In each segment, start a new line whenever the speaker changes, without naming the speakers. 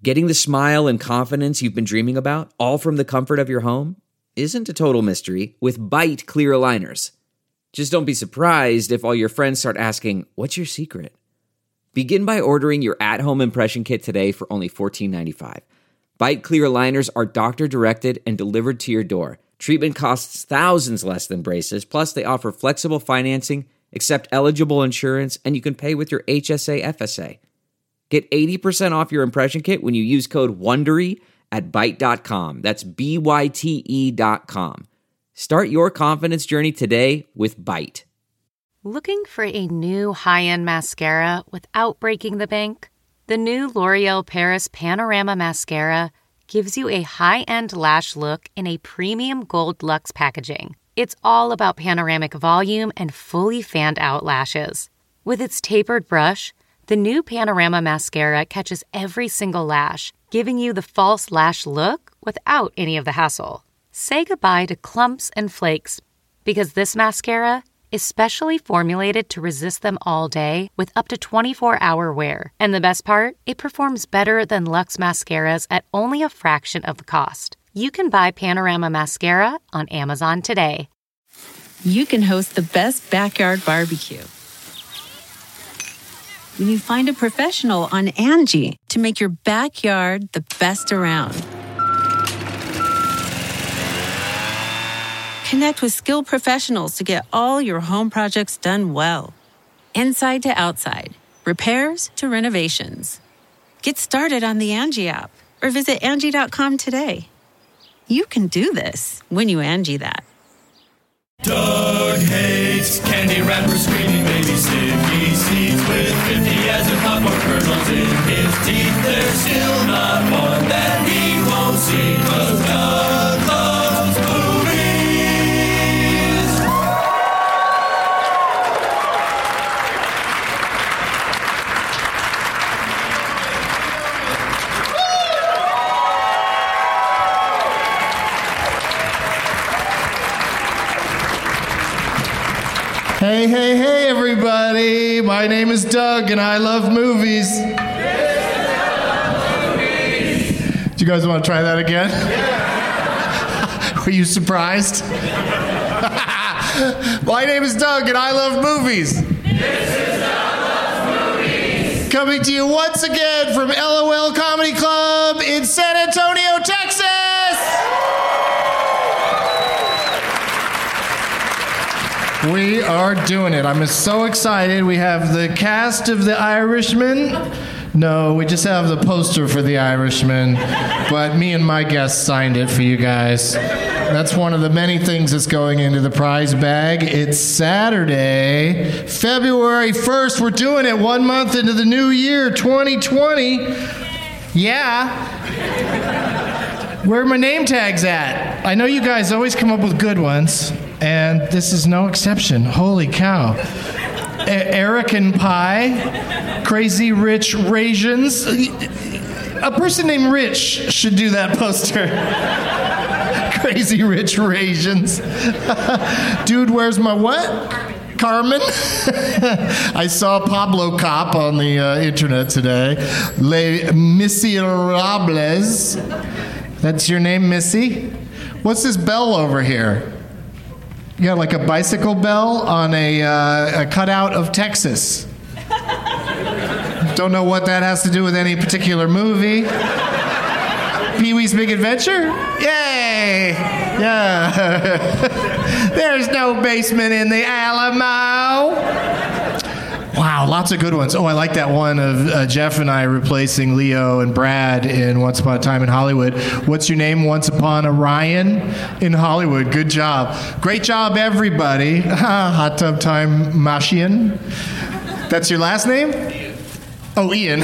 Getting the smile and confidence you've been dreaming about, all from the comfort of your home, isn't a total mystery with Byte clear aligners. Just don't be surprised if all your friends start asking, "What's your secret?" Begin by ordering your at-home impression kit today for only $14.95. Byte clear aligners are doctor-directed and delivered to your door. Treatment costs thousands less than braces, plus they offer flexible financing, accept eligible insurance, and you can pay with your HSA FSA. Get 80% off your impression kit when you use code WONDERY at Byte.com. That's BYTE.com. Start your confidence journey today with Byte.
Looking for a new high-end mascara without breaking the bank? The new L'Oreal Paris Panorama Mascara gives you a high-end lash look in a premium gold luxe packaging. It's all about panoramic volume and fully fanned-out lashes. With its tapered brush, the new Panorama Mascara catches every single lash, giving you the false lash look without any of the hassle. Say goodbye to clumps and flakes, because this mascara is specially formulated to resist them all day with up to 24-hour wear. And the best part? It performs better than Luxe mascaras at only a fraction of the cost. You can buy Panorama Mascara on Amazon today.
You can host the best backyard barbecue when you find a professional on Angie to make your backyard the best around. Connect with skilled professionals to get all your home projects done well. Inside to outside, repairs to renovations. Get started on the Angie app or visit Angie.com today. You can do this when you Angie that.
Doug hates candy wrappers, screaming baby sticky seeds with 50 as in popcorn kernels in his teeth. There's still not one that he won't see, 'cause Doug loves movies.
Hey, hey, hey, everybody. My name is Doug, and I love movies. Do you guys want to try that again? Yeah. Were you surprised? My name is Doug, and I love movies. This is Doug Loves Movies. Coming to you once again from LOL Comedy Club in San Antonio, Texas. We are doing it. I'm so excited. We have the cast of The Irishman. No, we just have the poster for The Irishman, but me and my guests signed it for you guys. That's one of the many things that's going into the prize bag. It's Saturday, February 1st. We're doing it 1 month into the new year, 2020. Yeah. Where are my name tags at? I know you guys always come up with good ones, and this is no exception. Holy cow. Eric and Pie, Crazy Rich Raisins. A person named Rich should do that poster. Crazy Rich Raisins. Dude, where's my what? Carmen? I saw Pablo Cop on the internet today. Les Miserables. That's your name, Missy? What's this bell over here? You got like a bicycle bell on a cutout of Texas. Don't know what that has to do with any particular movie. Pee-wee's Big Adventure? Yay! Yeah. There's no basement in the Alamo. Wow, lots of good ones. Oh, I like that one of Jeff and I replacing Leo and Brad in Once Upon a Time in Hollywood. What's your name? Once Upon a Ryan in Hollywood. Good job. Great job, everybody. Hot Tub Time Mashian. That's your last name? Oh, Ian.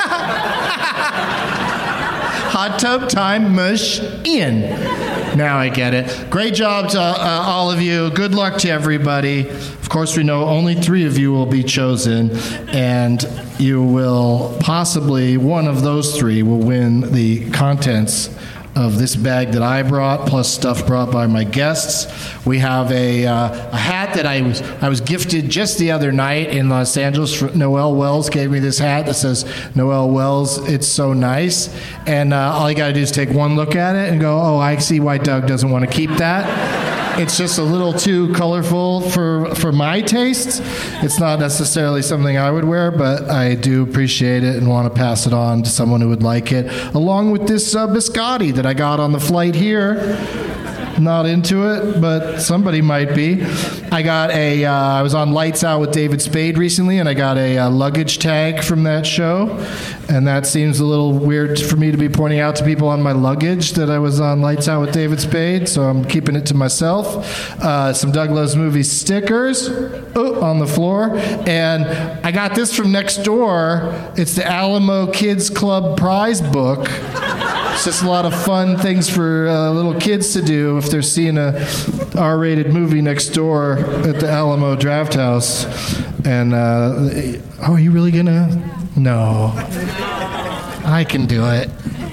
Hot Tub Time Mush Ian. Now I get it. Great job to all of you. Good luck to everybody. Of course, we know only 3 of you will be chosen, and you will possibly, one of those 3 will win the contents of this bag that I brought, plus stuff brought by my guests. We have a hat that I was gifted just the other night in Los Angeles. Noel Wells gave me this hat that says, Noel Wells, it's so nice. And all you got to do is take one look at it and go, oh, I see why Doug doesn't want to keep that. It's just a little too colorful for my tastes. It's not necessarily something I would wear, but I do appreciate it and want to pass it on to someone who would like it. Along with this biscotti that I got on the flight here. Not into it, but somebody might be. I was on Lights Out with David Spade recently, and I got a luggage tag from that show. And that seems a little weird for me to be pointing out to people on my luggage that I was on Lights Out with David Spade, so I'm keeping it to myself. Some Doug Loves Movies stickers on the floor. And I got this from next door. It's the Alamo Kids Club prize book. It's just a lot of fun things for little kids to do if they're seeing a R-rated movie next door at the Alamo Draft House. And, are you really gonna? No. I can do it.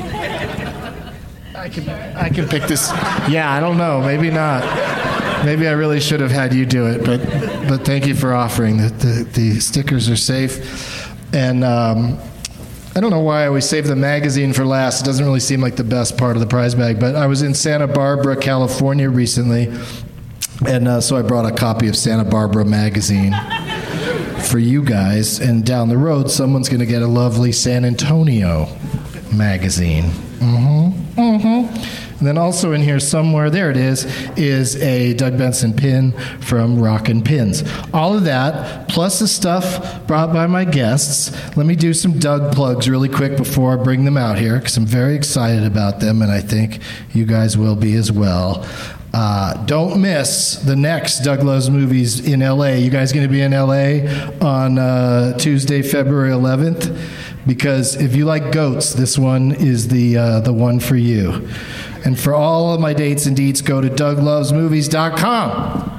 I can pick this. Yeah, I don't know. Maybe not. Maybe I really should have had you do it, but thank you for offering. The stickers are safe. And, I don't know why I always save the magazine for last. It doesn't really seem like the best part of the prize bag, but I was in Santa Barbara, California recently, and so I brought a copy of Santa Barbara magazine for you guys, and down the road, someone's going to get a lovely San Antonio magazine. And then also in here somewhere, there it is a Doug Benson pin from Rockin' Pins. All of that, plus the stuff brought by my guests. Let me do some Doug plugs really quick before I bring them out here, because I'm very excited about them, and I think you guys will be as well. Don't miss the next Doug Loves Movies in L.A. You guys going to be in L.A. on Tuesday, February 11th? Because if you like goats, this one is the one for you. And for all of my dates and deets, go to DougLovesMovies.com.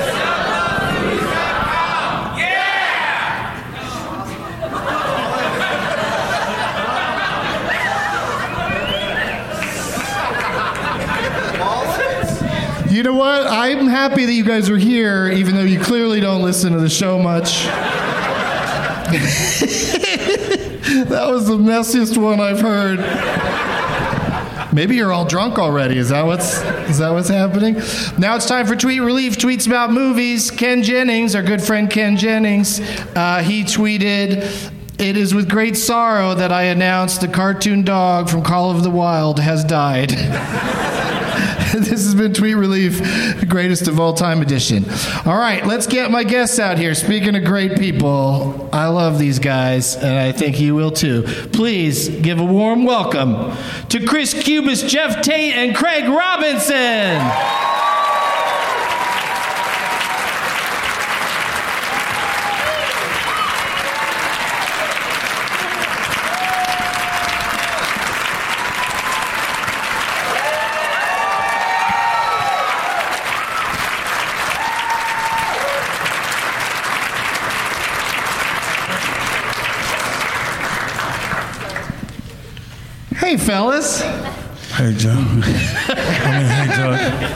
You know what? I'm happy that you guys are here, even though you clearly don't listen to the show much. That was the messiest one I've heard. Maybe you're all drunk already. Is that what's happening? Now it's time for Tweet Relief. Tweets about movies. Ken Jennings, our good friend Ken Jennings, he tweeted, "It is with great sorrow that I announce the cartoon dog from Call of the Wild has died." This has been Tweet Relief, the greatest of all time edition. All right, let's get my guests out here. Speaking of great people, I love these guys, and I think you will too. Please give a warm welcome to Chris Cubis, Jeff Tate, and Craig Robinson. Hey, fellas.
Hey, Joe. Hey, Doug.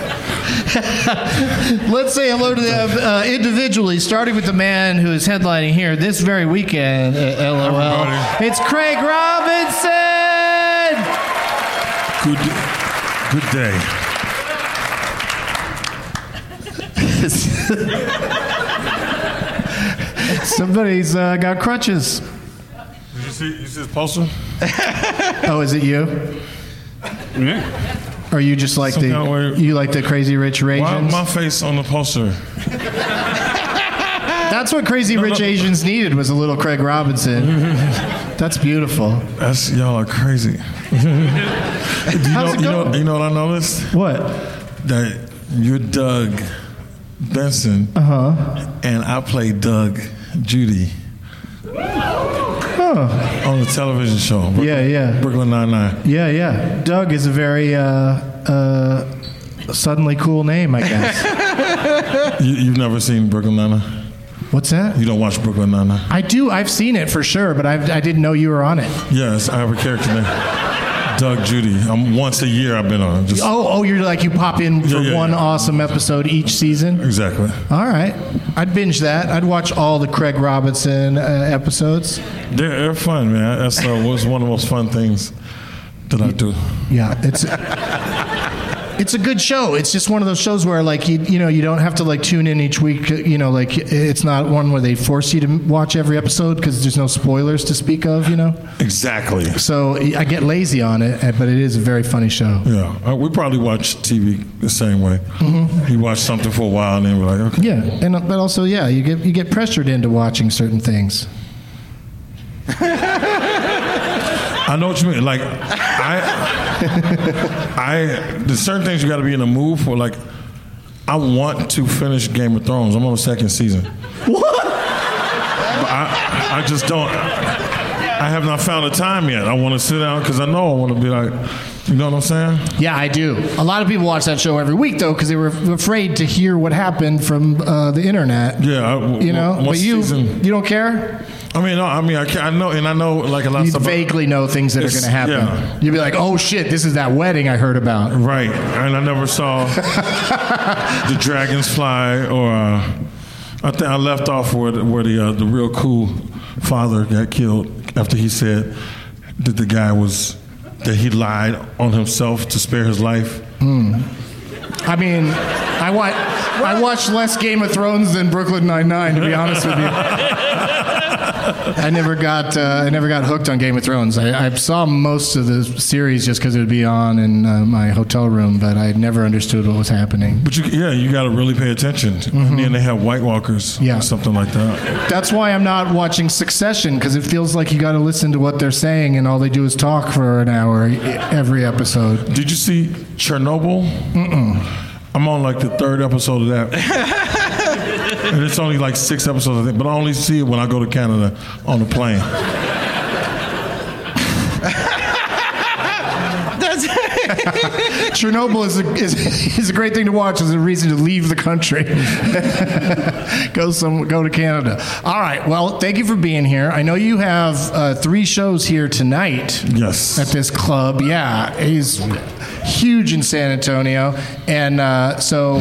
Let's say hello to them individually, starting with the man who is headlining here this very weekend at LOL.
Everybody.
It's Craig Robinson!
Good day.
Somebody's got crutches.
Did you see this poster?
Oh, is it you?
Yeah.
Or you just like you like the Crazy Rich
Why
Asians?
my face on the poster?
That's what Crazy Rich Asians needed, was a little Craig Robinson. That's beautiful.
Y'all are crazy. You know what I noticed?
What?
That you're Doug Benson, and I play Doug Judy. On the television show. Brooklyn Nine-Nine.
Yeah. Doug is a very suddenly cool name, I guess.
You've never seen Brooklyn Nine-Nine?
What's that?
You don't watch Brooklyn Nine-Nine?
I do. I've seen it for sure, but I didn't know you were on it.
Yes, I have a character name. Doug Judy. Once a year I've been on. Just,
you're like you pop in for one awesome episode each season?
Exactly.
All right. I'd binge that. I'd watch all the Craig Robinson episodes.
They're fun, man. That's was one of the most fun things that I do.
Yeah, it's a good show. It's just one of those shows where, like, you don't have to, like, tune in each week. Like, it's not one where they force you to watch every episode because there's no spoilers to speak of,
Exactly.
So I get lazy on it, but it is a very funny show.
Yeah. We probably watch TV the same way. Mm-hmm. You watch something for a while and then we're like, okay.
Yeah, but also, you get pressured into watching certain things.
I know what you mean. Like, there's certain things you got to be in the mood for. Like, I want to finish Game of Thrones. I'm on the second season.
What?
But I just don't. I have not found the time yet. I want to sit down because I know I want to be like, you know what I'm saying?
Yeah, I do. A lot of people watch that show every week though because they were afraid to hear what happened from the internet.
Yeah,
but you don't care.
I know like a lot of stuff.
You vaguely know things that are going to happen. Yeah. You'd be like, oh shit, this is that wedding I heard about.
Right, and I never saw the dragons fly, or I think I left off where the real cool father got killed after he said that that he lied on himself to spare his life.
I mean, I watched less Game of Thrones than Brooklyn Nine-Nine, to be honest with you. I never got hooked on Game of Thrones. I saw most of the series just because it would be on in my hotel room, but I never understood what was happening.
But you got to really pay attention. Mm-hmm. And then they have White Walkers, or something like that.
That's why I'm not watching Succession, because it feels like you got to listen to what they're saying, and all they do is talk for an hour every episode.
Did you see Chernobyl?
Mm-mm.
I'm on like the third episode of that. And it's only like 6 episodes, I think, but I only see it when I go to Canada on the plane.
Chernobyl is a great thing to watch as a reason to leave the country. Go to Canada. All right. Well, thank you for being here. I know you have 3 shows here tonight.
Yes.
At this club. Yeah. He's huge in San Antonio. And so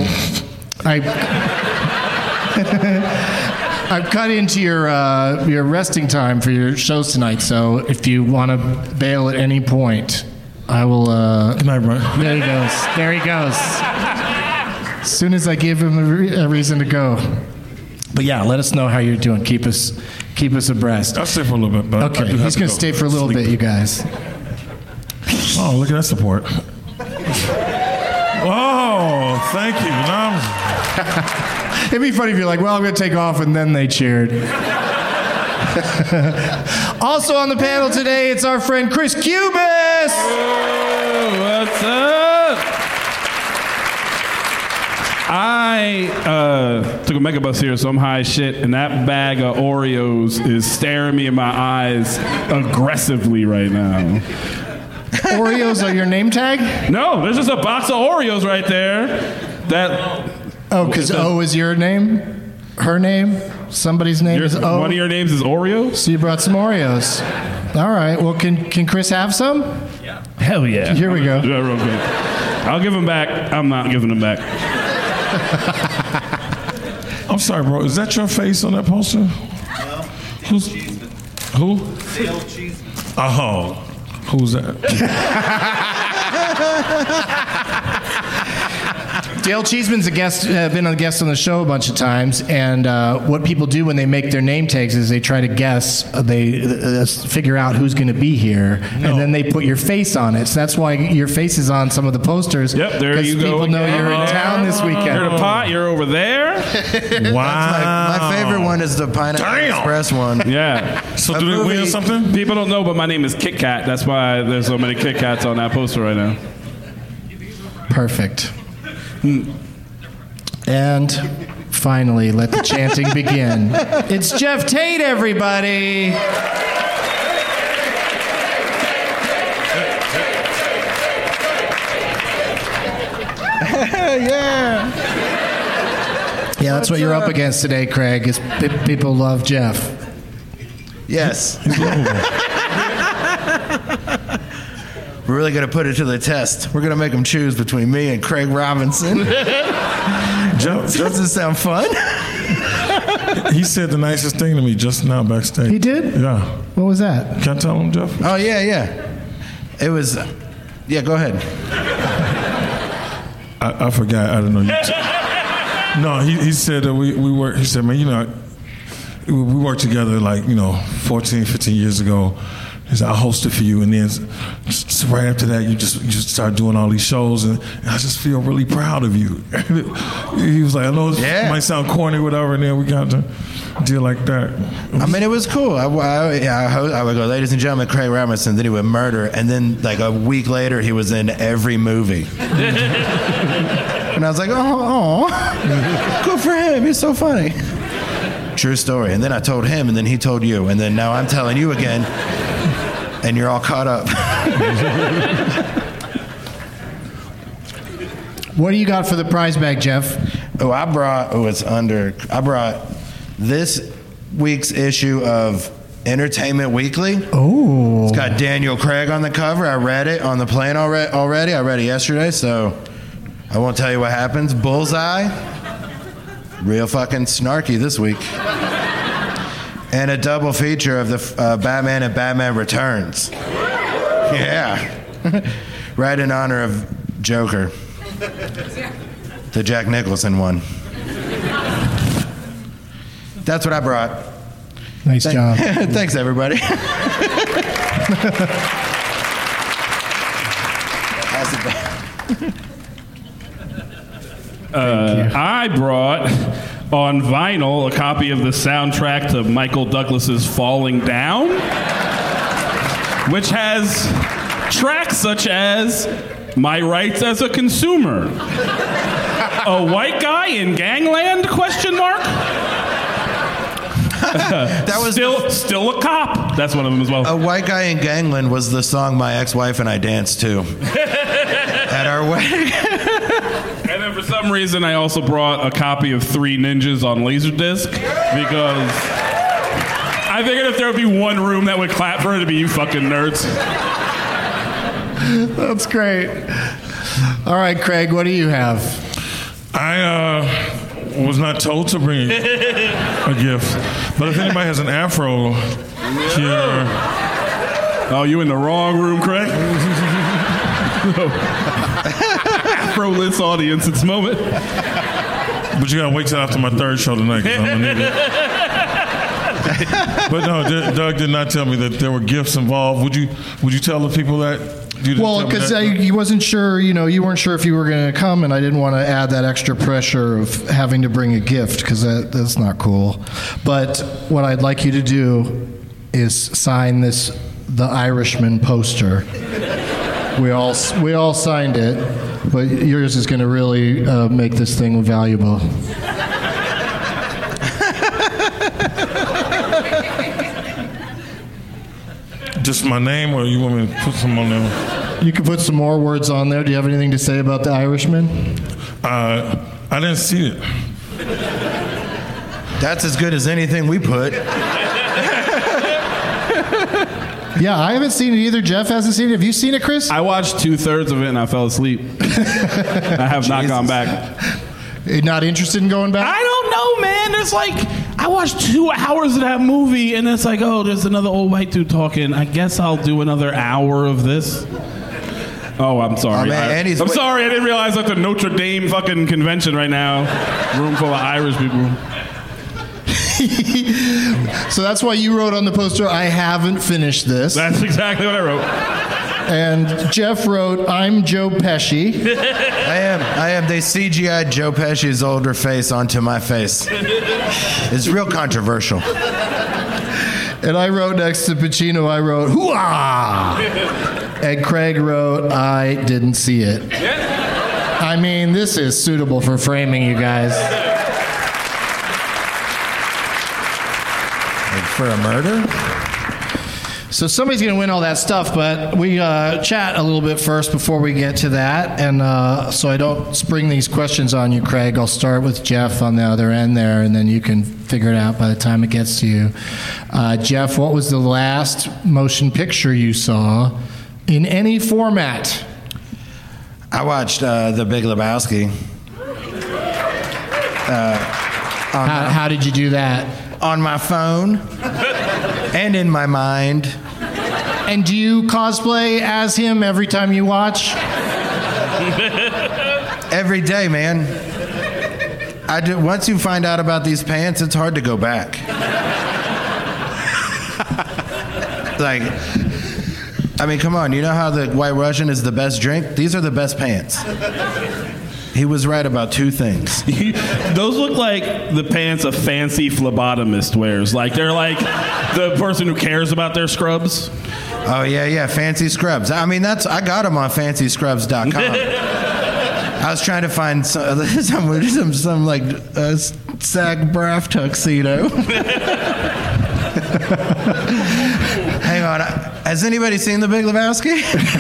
I've cut into your resting time for your shows tonight. So if you want to bail at any point, I will.
Good night, Brian.
There he goes. There he goes. As soon as I give him a reason to go. But yeah, let us know how you're doing. Keep us abreast.
I'll stay for a little bit. But
okay, he's going to stay for a little bit, you guys.
Oh, look at that support. Oh, thank you.
It'd be funny if you're like, well, I'm going to take off, and then they cheered. Also on the panel today, it's our friend Chris Cubis.
Oh, what's up? I took a mega bus here, so I'm high as shit, and that bag of Oreos is staring me in my eyes aggressively right now.
Oreos are your name tag?
No, there's just a box of Oreos right there.
Because O is your name? Her name? Somebody's name is O?
One of your names is Oreos?
So you brought some Oreos. All right. Well, can Chris have some?
Yeah. Hell yeah.
Here we go.
Yeah, real quick. I'll give them back. I'm not giving them back.
I'm sorry, bro. Is that your face on that poster?
No.
Who?
Dale Cheeseman.
Oh. Who's that?
Dale Cheeseman's been a guest on the show a bunch of times, and what people do when they make their name tags is they try to guess, they figure out who's going to be here, and then they put your face on it. So that's why your face is on some of the posters.
Yep, there you go.
Because people know you're in town this weekend.
You're the pot, you're over there.
Wow.
My favorite one is the Pineapple Express one.
Yeah.
So do they win something?
People don't know, but my name is Kit Kat. That's why there's so many Kit Kats on that poster right now.
Perfect. And finally, let the chanting begin. It's Jeff Tate, everybody.
Yeah.
Yeah, that's what you're up against today, Craig, is people love Jeff.
Yes. we're really going to put it to the test. We're going to make them choose between me and Craig Robinson. Doesn't sound fun?
He said the nicest thing to me just now backstage.
He did?
Yeah.
What was that?
Can I tell him, Jeff?
Oh, yeah. It was... Yeah, go ahead.
I forgot. I don't know. No, he said that we work. He said, man, you know, we worked together like, 14, 15 years ago. He said, I hosted for you, and then just right after that, you just started doing all these shows, and I just feel really proud of you. He was like, I know it might sound corny, whatever, and then we got to deal like that.
I mean, it was cool. I would go, ladies and gentlemen, Craig Robinson, then he would murder, and then like a week later, he was in every movie. And I was like, oh, good for him. He's so funny. True story. And then I told him, and then he told you, and then now I'm telling you again. And you're all caught up.
What do you got for the prize bag, Jeff?
I brought this week's issue of Entertainment Weekly.
Oh.
It's got Daniel Craig on the cover. I read it on the plane already. I read it yesterday, so I won't tell you what happens. Bullseye. Real fucking snarky this week. And a double feature of the Batman and Batman Returns. Yeah. Right in honor of Joker. The Jack Nicholson one. That's what I brought.
Nice job.
Thanks, everybody.
I brought on vinyl a copy of the soundtrack to Michael Douglas's Falling Down, which has tracks such as My Rights as a Consumer, A White Guy in Gangland, ?
That was
still a cop. That's one of them as well.
A White Guy in Gangland was the song my ex-wife and I danced to at our wedding.
And then for some reason, I also brought a copy of Three Ninjas on Laserdisc because I figured if there would be one room that would clap for it, it'd be you fucking nerds.
That's great. All right, Craig, what do you have?
I was not told to bring a gift, but if anybody has an afro here...
Oh, you in the wrong room, Craig? Afro-less audience at this moment.
But you gotta wait till after my third show tonight, because I'm gonna need it. But no, Doug did not tell me that there were gifts involved. Would you tell the people that?
Well, because you wasn't sure, you weren't sure if you were going to come, and I didn't want to add that extra pressure of having to bring a gift, because that's not cool. But what I'd like you to do is sign the Irishman poster. We all signed it, but yours is going to really make this thing valuable.
Just my name, or you want me to put some on there?
You can put some more words on there. Do you have anything to say about the Irishman?
I didn't see it.
That's as good as anything we put.
Yeah, I haven't seen it either. Jeff hasn't seen it. Have you seen it, Chris?
I watched 2/3 of it and I fell asleep. I have not gone back.
You're not interested in going back?
I don't know, man. There's I watched 2 hours of that movie and it's like, oh, there's another old white dude talking. I guess I'll do another hour of this. Oh, I'm sorry.
Oh, man,
I'm sorry. I didn't realize the Notre Dame fucking convention right now. Room full of Irish people.
So that's why you wrote on the poster, I haven't finished this.
That's exactly what I wrote.
And Jeff wrote, I'm Joe Pesci.
I am. They CGI'd Joe Pesci's older face onto my face. It's real controversial.
And I wrote next to Pacino, I wrote, hoo-ah! And Craig wrote, I didn't see it. I mean, this is suitable for framing, you guys.
For a murder?
So somebody's going to win all that stuff, but we chat a little bit first before we get to that. And so I don't spring these questions on you, Craig. I'll start with Jeff on the other end there, and then you can figure it out by the time it gets to you. Jeff, what was the last motion picture you saw In any format.
I watched The Big Lebowski.
How did you do that?
On my phone and in my mind.
And do you cosplay as him every time you watch?
Every day, man. I do. Once you find out about these pants, it's hard to go back. Like, I mean, come on. You know how the White Russian is the best drink? These are the best pants. He was right about two things.
Those look like the pants a fancy phlebotomist wears. Like they're like the person who cares about their scrubs.
Oh, yeah, fancy scrubs. I mean, I got them on fancyscrubs.com. I was trying to find some like sag braff tuxedo. Hang on. Has anybody seen The Big Lebowski?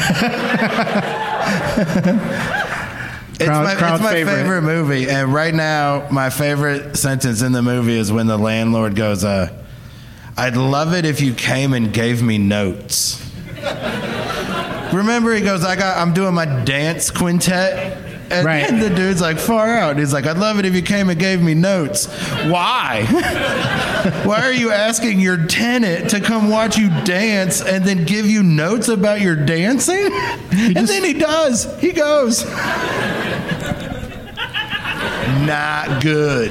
It's my favorite movie. And right now, my favorite sentence in the movie is when the landlord goes, I'd love it if you came and gave me notes. Remember, he goes, I'm doing my dance quintet. And the dude's like, far out. And he's like, I'd love it if you came and gave me notes. Why? Why are you asking your tenant to come watch you dance and then give you notes about your dancing? And then he does. He goes. Not good.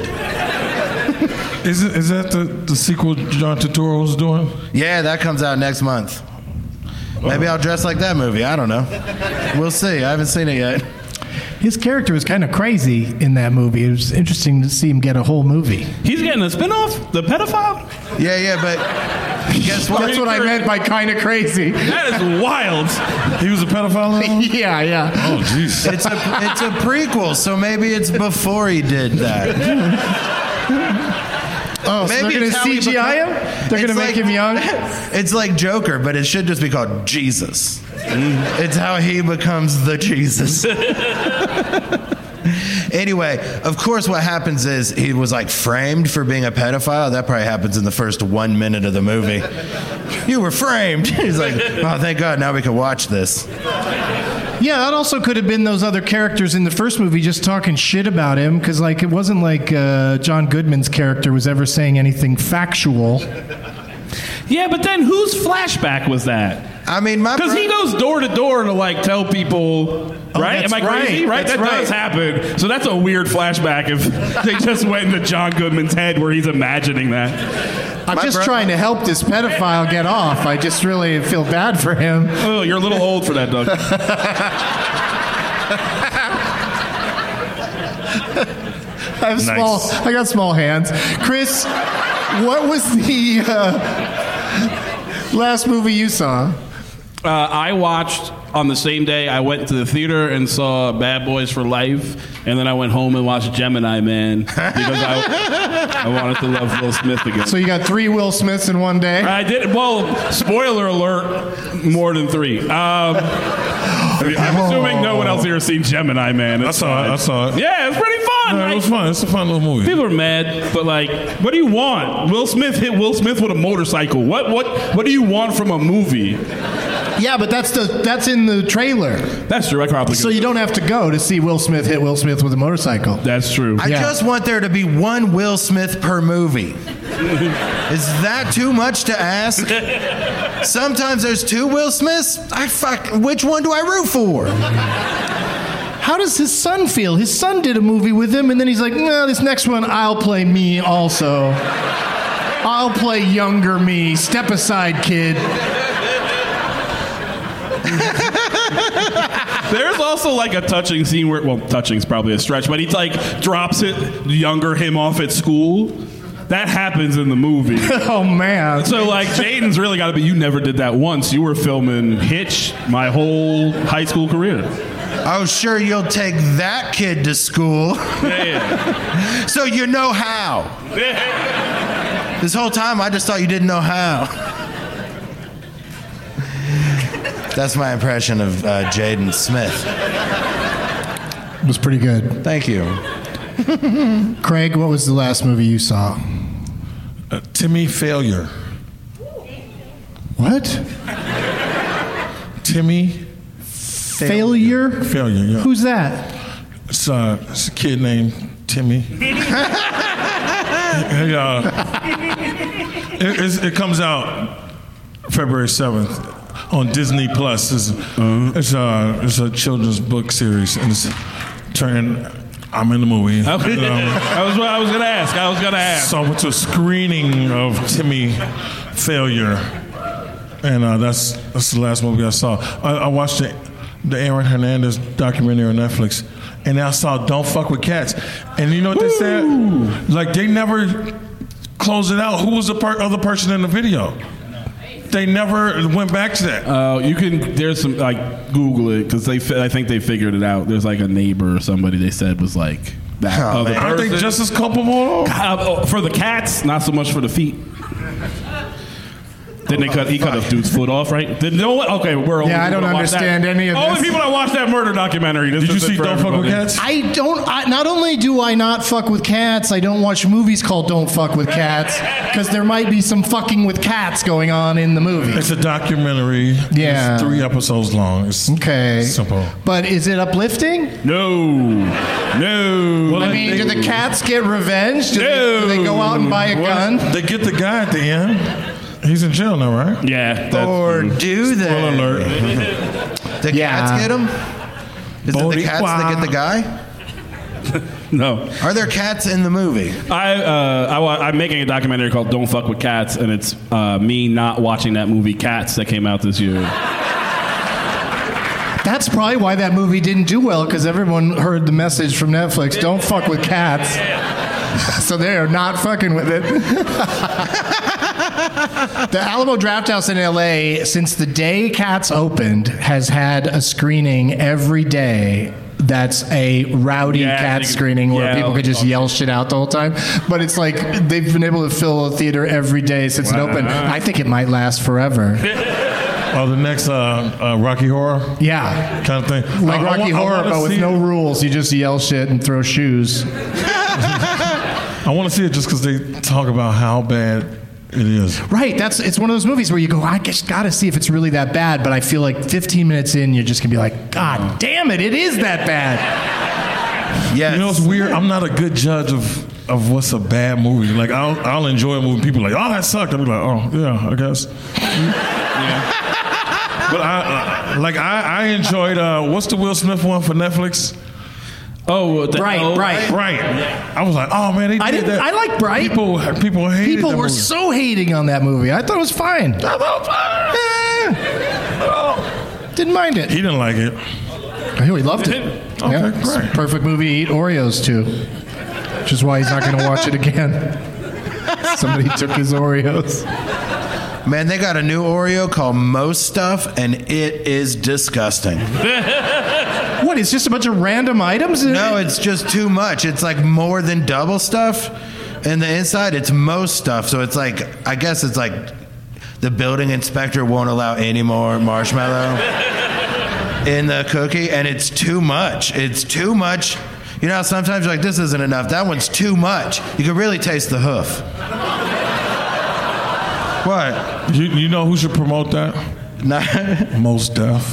Is that the sequel John Turturro's doing?
Yeah, that comes out next month. Maybe I'll dress like that movie. I don't know. We'll see. I haven't seen it yet.
His character was kind of crazy in that movie. It was interesting to see him get a whole movie.
He's getting a spinoff? The pedophile?
Yeah, but guess what?
That's what I meant by kind of crazy.
That is wild.
He was a pedophile?
Yeah.
Oh, jeez.
It's a prequel, so maybe it's before he did that.
Oh, so
maybe
they're going to CGI him? They're going to make him young?
It's like Joker, but it should just be called Jesus. It's how he becomes the Jesus. Anyway, of course, what happens is he was like framed for being a pedophile. That probably happens in the first 1 minute of the movie. You were framed. He's like, oh, thank God, now we can watch this.
Yeah, that also could have been those other characters in the first movie just talking shit about him, because like it wasn't like John Goodman's character was ever saying anything factual.
Yeah, but then whose flashback was that?
I mean,
because he goes door to door to like tell people, right? Am I crazy? Right, that does happen. So that's a weird flashback if they just went into John Goodman's head where he's imagining that.
I'm just trying to help this pedophile get off. I just really feel bad for him.
Oh, you're a little old for that, Doug.
I got small hands. Chris, what was the last movie you saw?
I watched on the same day. I went to the theater and saw Bad Boys for Life, and then I went home and watched Gemini Man because I wanted to love Will Smith again.
So you got 3 Will Smiths in one day?
I did. Well, spoiler alert, more than 3. I'm assuming no one else here has seen Gemini Man.
I saw it.
Yeah, it's pretty fun.
No, it was fun. It's a fun little movie.
People are mad, but like, what do you want? Will Smith hit Will Smith with a motorcycle. What do you want from a movie?
Yeah, but that's in the trailer.
That's true. I probably
so you don't have to go to see Will Smith hit Will Smith with a motorcycle.
That's true.
I just want there to be 1 Will Smith per movie. Is that too much to ask? Sometimes there's 2 Will Smiths. Which one do I root for?
How does his son feel? His son did a movie with him, and then he's like, no, this next one, I'll play me also. I'll play younger me. Step aside, kid.
There's also like a touching scene where, well, touching's probably a stretch, but he like drops younger him off at school. That happens in the movie.
Oh, man.
So, like, Jaden's really got to be, you never did that once. You were filming Hitch my whole high school career.
Oh, sure, you'll take that kid to school.
Yeah.
So you know how.
Yeah.
This whole time, I just thought you didn't know how. That's my impression of Jaden Smith.
It was pretty good.
Thank you.
Craig, what was the last movie you saw?
Timmy Failure.
What?
Timmy
Failure?
Failure, yeah.
Who's that?
It's a kid named Timmy. It comes out February 7th on Disney Plus. It's a children's book series, and it's turning. I'm in the movie.
Okay. That was what I was gonna ask.
So I went to a screening of Timmy Failure, and that's the last movie I saw. I watched the Aaron Hernandez documentary on Netflix, and I saw Don't Fuck with Cats, and you know what they said? Like they never closed it out. Who was the other person in the video? They never went back to that.
You can. There's some like Google it because I think they figured it out. There's like a neighbor or somebody they said was like that. Other
Aren't they just as culpable?
For the cats, not so much for the feet. Didn't he cut a dude's foot off, right? Okay, we're only
I don't understand any of this.
Only people that watch that murder documentary.
Did you see Don't Fuck with Cats?
Not only do I not fuck with cats, I don't watch movies called Don't Fuck with Cats because there might be some fucking with cats going on in the movie.
It's a documentary.
Yeah.
It's 3 episodes long. It's simple.
But is it uplifting?
No.
Well, I mean, do the cats get revenge? Do they go out and buy a gun?
They get the guy at the end. He's in jail now, right?
Yeah.
Or do they?
Spoiler alert.
The cats get him? Is it the cats that get the guy?
No.
Are there cats in the movie?
I'm making a documentary called Don't Fuck with Cats, and it's me not watching that movie Cats that came out this year.
That's probably why that movie didn't do well, because everyone heard the message from Netflix, don't fuck with cats. So they're not fucking with it. The Alamo Drafthouse in LA, since the day Cats opened, has had a screening every day. That's a rowdy cat screening where people could just yell shit out the whole time. But it's like they've been able to fill a theater every day since it opened. I think it might last forever.
Oh, the next Rocky Horror?
Yeah.
Kind of thing.
Like Rocky Horror, but with no rules. You just yell shit and throw shoes.
I want to see it just because they talk about how bad it is.
Right. It's one of those movies where you go, I just got to see if it's really that bad. But I feel like 15 minutes in, you're just going to be like, God damn it, it is that bad.
Yes.
You know, it's weird. I'm not a good judge of what's a bad movie. Like, I'll enjoy a movie. People are like, oh, that sucked. I'll be like, oh, yeah, I guess. Yeah. But I enjoyed, what's the Will Smith one for Netflix?
Oh,
Bright.
I was like, oh man, they did that.
I like Bright.
People hated
People
that
were
movie.
so hating on that movie. I thought it was fine. Didn't mind it.
He didn't like it.
He loved it.
Okay,
It's a
great.
perfect movie to eat Oreos to. Which is why he's not going to watch it again. Somebody took his Oreos.
Man, they got a new Oreo called Most Stuff, and it is disgusting.
What? It's just a bunch of random items?
No, it's just too much. It's like more than double stuff. And the inside, it's most stuff. So it's like, I guess it's like the building inspector won't allow any more marshmallow in the cookie, and it's too much. It's too much. You know, sometimes you're like, this isn't enough. That one's too much. You can really taste the hoof. What?
You know who should promote that? Most Def.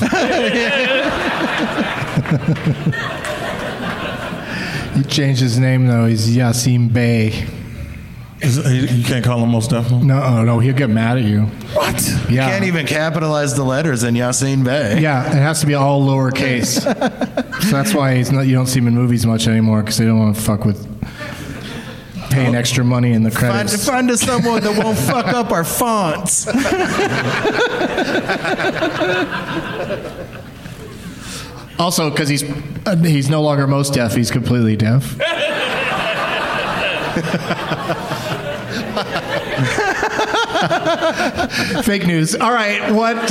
He changed his name, though. He's Yasin Bey.
You can't call him Most Def?
No, he'll get mad at you.
What?
Yeah.
You can't even capitalize the letters in Yasin Bey.
Yeah, it has to be all lowercase. So that's why you don't see him in movies much anymore, because they don't want to fuck with paying extra money in the credits.
Find us someone that won't fuck up our fonts.
Also, because he's no longer most deaf, he's completely deaf. Fake news. All right, what?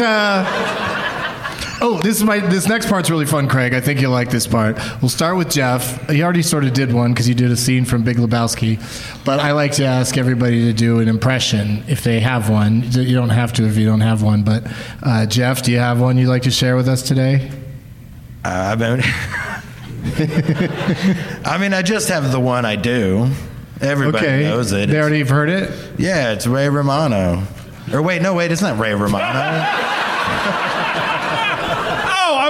This next part's really fun, Craig. I think you'll like this part. We'll start with Jeff. You already sort of did one because you did a scene from Big Lebowski, but I like to ask everybody to do an impression if they have one. You don't have to if you don't have one, but Jeff, do you have one you'd like to share with us today?
I mean, I just have the one I do. Everybody knows it.
They already have heard it?
Yeah, it's Ray Romano. Or wait, it's not Ray Romano.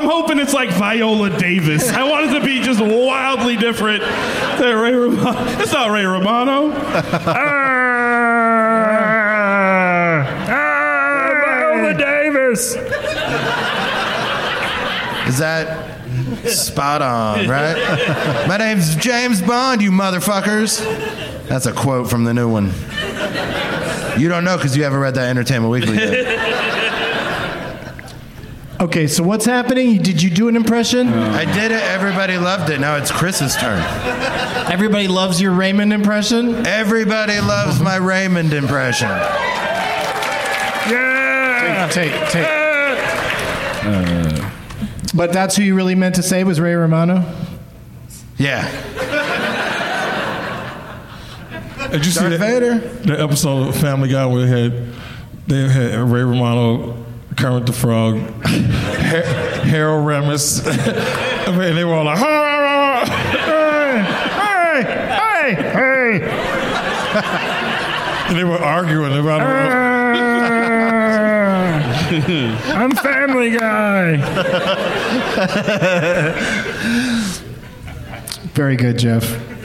hoping it's like Viola Davis. I want it to be just wildly different than Ray Romano. It's not Ray Romano. Viola Davis.
Is that spot on, right? My name's James Bond, you motherfuckers. That's a quote from the new one. You don't know because you haven't read that Entertainment Weekly yet.
Okay, so what's happening? Did you do an impression?
I did it. Everybody loved it. Now it's Chris's turn.
Everybody loves your Raymond impression?
Everybody loves my Raymond impression.
Yeah! Take. But that's who you really meant to say was Ray Romano?
Yeah.
Did you see
Darth Vader?
the episode of Family Guy where they had Ray Romano, Kermit the Frog, Harold Ramis, and they were all like, hey. And they were arguing about
I'm Family Guy.
Very good, Jeff.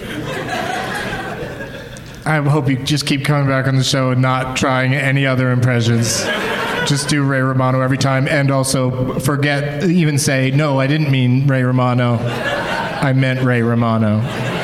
I hope you just keep coming back on the show and not trying any other impressions. Just do Ray Romano every time, and also even say, no, I didn't mean Ray Romano. I meant Ray Romano.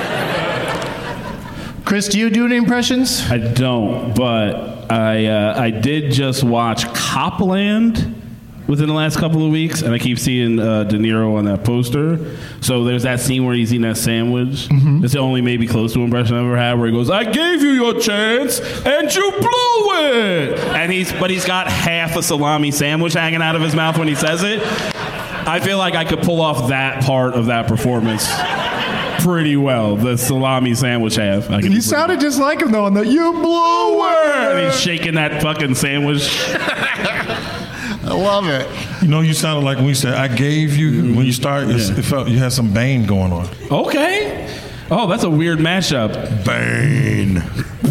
Chris, do you do any impressions?
I don't, but I did just watch Copland within the last couple of weeks, and I keep seeing De Niro on that poster. So there's that scene where he's eating that sandwich. Mm-hmm. It's the only maybe close to impression I've ever had, where he goes, "I gave you your chance, and you blew it." And he's got half a salami sandwich hanging out of his mouth when he says it. I feel like I could pull off that part of that performance pretty well. The salami sandwich half.
You sounded just like him though, on the "you blew it,"
and he's shaking that fucking sandwich.
I love it.
You know, you sounded like when you said, "I gave you," when you started, it felt you had some Bane going on.
Okay. Oh, that's a weird mashup.
Bane.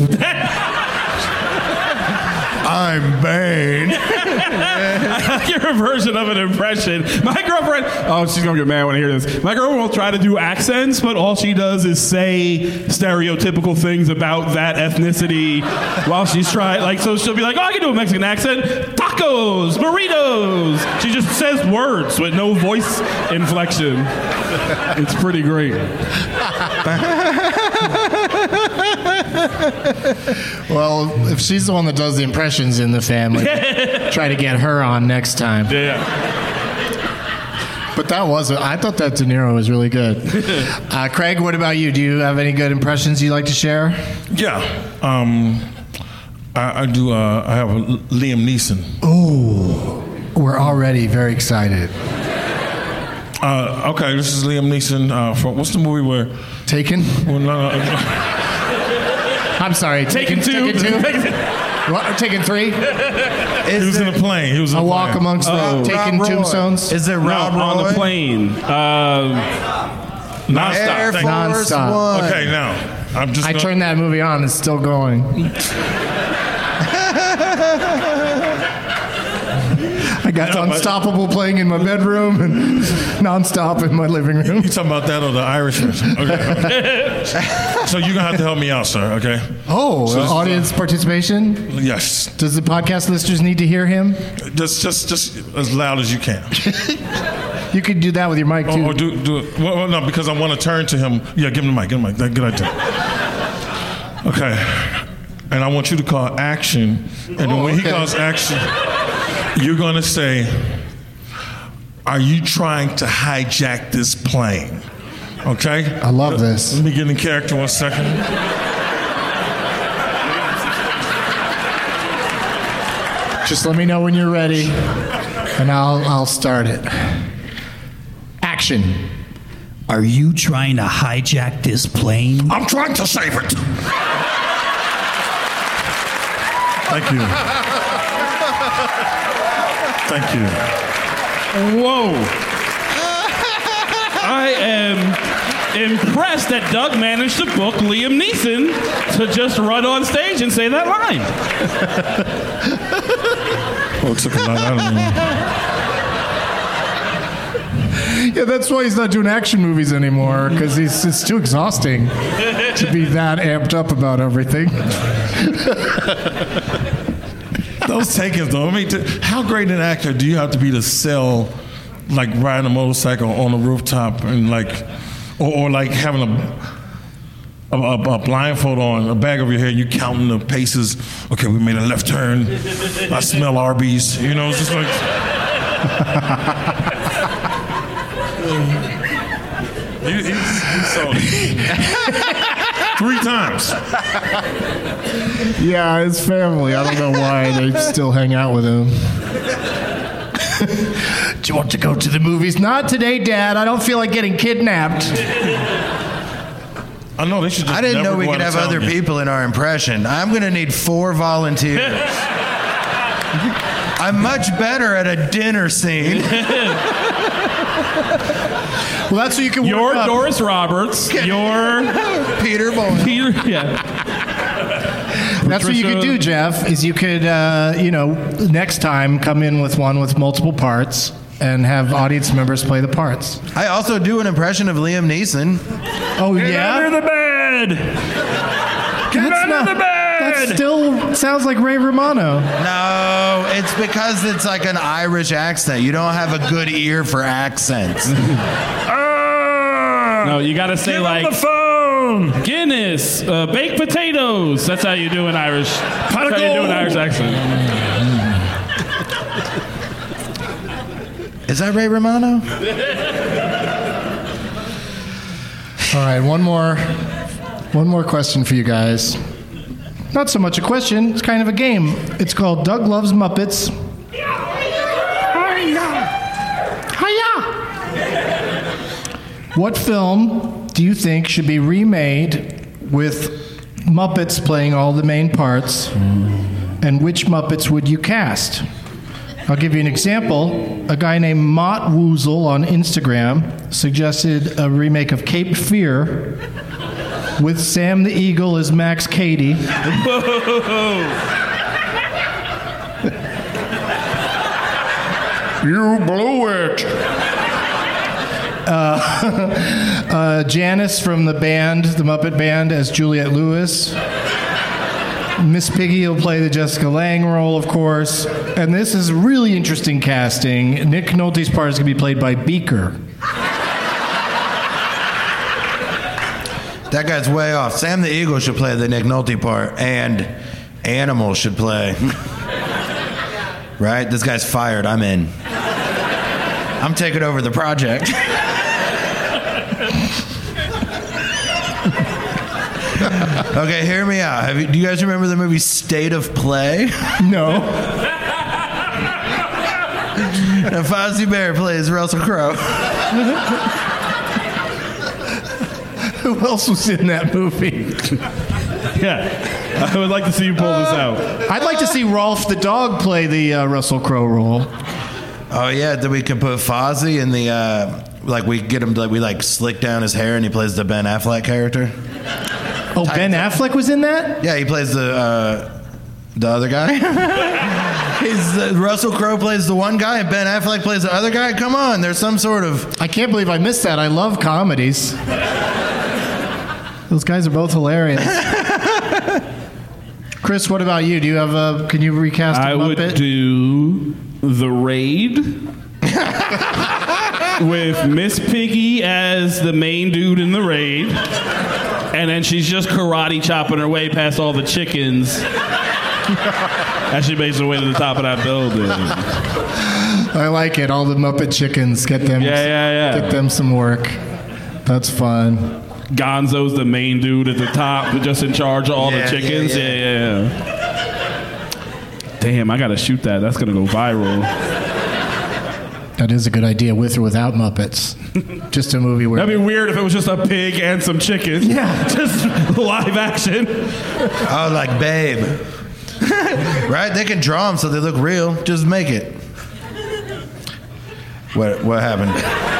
I'm Bane.
I like your version of an impression. My girlfriend, she's going to get mad when I hear this. My girlfriend will try to do accents, but all she does is say stereotypical things about that ethnicity while she's trying. Like, so she'll be like, I can do a Mexican accent. Tacos, burritos. She just says words with no voice inflection. It's pretty great.
Well, if she's the one that does the impressions in the family, try to get her on next time.
Yeah.
But I thought that De Niro was really good. Craig, what about you? Do you have any good impressions you'd like to share?
Yeah. I do. I have a Liam Neeson.
Oh, we're already very excited.
Okay, this is Liam Neeson from, what's the movie where?
Taken?
Well, no.
I'm sorry. Taken 2? What, Taken 3?
He was in a plane. He was in
a walk amongst the taken tombstones.
Is it Rob Roy?
On the plane. Nonstop.
Air Force One.
Okay, now
I turned that movie on. It's still going. I got Unstoppable playing in my bedroom and Nonstop in my living room.
You talking about that or the Irishman? Okay. So you're gonna have to help me out, sir. Okay.
Oh, so audience participation?
Yes.
Does the podcast listeners need to hear him?
Just as loud as you can.
You could do that with your mic too.
Or do it. Well, no, because I want to turn to him. Yeah, give him the mic. That's a good idea. Okay. And I want you to call action, and then when he calls action, you're going to say, "Are you trying to hijack this plane?" Okay?
I love this.
Let me get in character 1 second.
Just let me know when you're ready, and I'll start it. Action.
Are you trying to hijack this plane?
I'm trying to save it. Thank you. Thank you.
Whoa. I am impressed that Doug managed to book Liam Neeson to just run on stage and say that line.
Oh, it took a lot out of me.
Yeah, that's why he's not doing action movies anymore, because it's too exhausting to be that amped up about everything.
Those take-ins, though. I mean, how great an actor do you have to be to sell, like riding a motorcycle on a rooftop and like, or like having a blindfold on, a bag over your head, and you counting the paces. Okay, we made a left turn. I smell Arby's. You know, it's just like. He sold it. 3 times.
Yeah, his family. I don't know why they still hang out with him. Do you want to go to the movies? Not today, Dad. I don't feel like getting kidnapped.
I know they should just
I didn't know we
go
could
out
have
of town
other
again.
people in our impression. I'm going to need 4 volunteers. I'm much better at a dinner scene.
Well, that's what you can
You're
work up.
Doris Roberts. You're
Peter Boyle.
Peter. Yeah.
That's what you could do, Jeff, is you could, next time come in with one with multiple parts and have audience members play the parts.
I also do an impression of Liam Neeson.
Oh,
Get
yeah?
under the bed. Get under the bed.
That still sounds like Ray Romano.
No, it's because it's like an Irish accent. You don't have a good ear for accents.
No, you got to say like
the phone.
Guinness, baked potatoes. That's how you do an Irish. That's how you do an Irish accent.
Is that Ray Romano?
All right, one more question for you guys. Not so much a question, it's kind of a game. It's called Doug Loves Muppets. What film do you think should be remade with Muppets playing all the main parts? And which Muppets would you cast? I'll give you an example. A guy named Mott Woozle on Instagram suggested a remake of Cape Fear with Sam the Eagle as Max Cady.
You blew it.
Janice from the band, the Muppet Band, as Juliette Lewis. Miss Piggy will play the Jessica Lange role, of course. And this is really interesting casting. Nick Nolte's part is going to be played by Beaker.
That guy's way off. Sam the Eagle should play the Nick Nolte part, and Animal should play. Right? This guy's fired. I'm in. I'm taking over the project. Okay, hear me out. Do you guys remember the movie State of Play?
No.
And Fozzie Bear plays Russell Crowe.
Who else was in that movie?
Yeah, I would like to see you pull this out.
I'd like to see Rolf the dog play the Russell Crowe role.
Oh yeah, then we can put Fozzie in the we get him we slick down his hair and he plays the Ben Affleck character.
Oh, Ben Affleck was in that?
Yeah, he plays the other guy. Russell Crowe plays the one guy and Ben Affleck plays the other guy. Come on, there's some sort of.
I can't believe I missed that. I love comedies. Those guys are both hilarious. Chris, what about you? Do you have can you recast a
I
Muppet?
would do The Raid with Miss Piggy as the main dude in The Raid. And then she's just karate chopping her way past all the chickens as she makes her way to the top of that building.
I like it. All the Muppet chickens. Get them.
Yeah.
Get them some work. That's fun.
Gonzo's the main dude at the top, just in charge of all the chickens. Yeah. Damn, I gotta shoot that. That's gonna go viral.
That is a good idea, with or without Muppets. Just a movie where...
That'd be weird if it was just a pig and some chickens.
Yeah.
Just live action.
Oh, like Babe. Right? They can draw them so they look real. Just make it. What happened?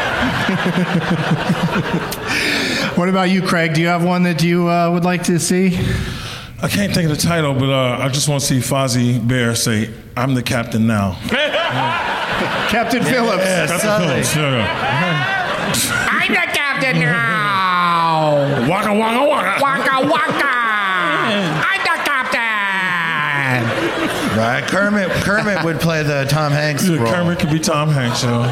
What about you, Craig? Do you have one that you would like to see?
I can't think of the title, but I just want to see Fozzie Bear say, "I'm the captain now."
Captain Phillips.
Captain Phillips. Yeah.
I'm the captain now.
Waka waka waka.
Waka waka. I'm the captain.
Right, Kermit would play the Tom Hanks
Yeah,
role.
Kermit could be Tom Hanks, yo.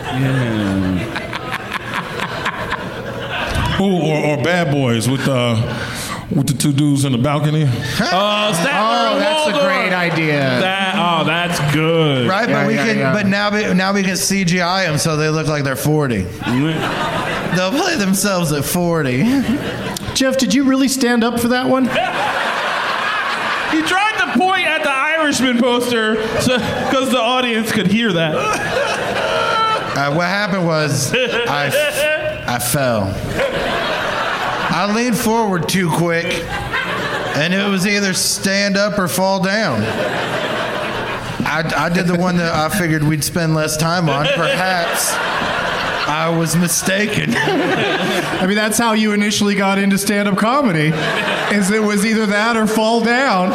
Ooh, or Bad Boys with the two dudes in the balcony.
Statler
that's a
Waldorf.
great idea.
That's good.
Right,
Yeah,
but
yeah.
but now we can CGI them so they look like they're 40. They'll play themselves at 40.
Jeff, did you really stand up for that one?
He tried to point at the Irishman poster because the audience could hear that.
What happened was I fell. I leaned forward too quick, and it was either stand up or fall down. I did the one that I figured we'd spend less time on. Perhaps I was mistaken.
I mean, that's how you initially got into stand-up comedy, is it was either that or fall down.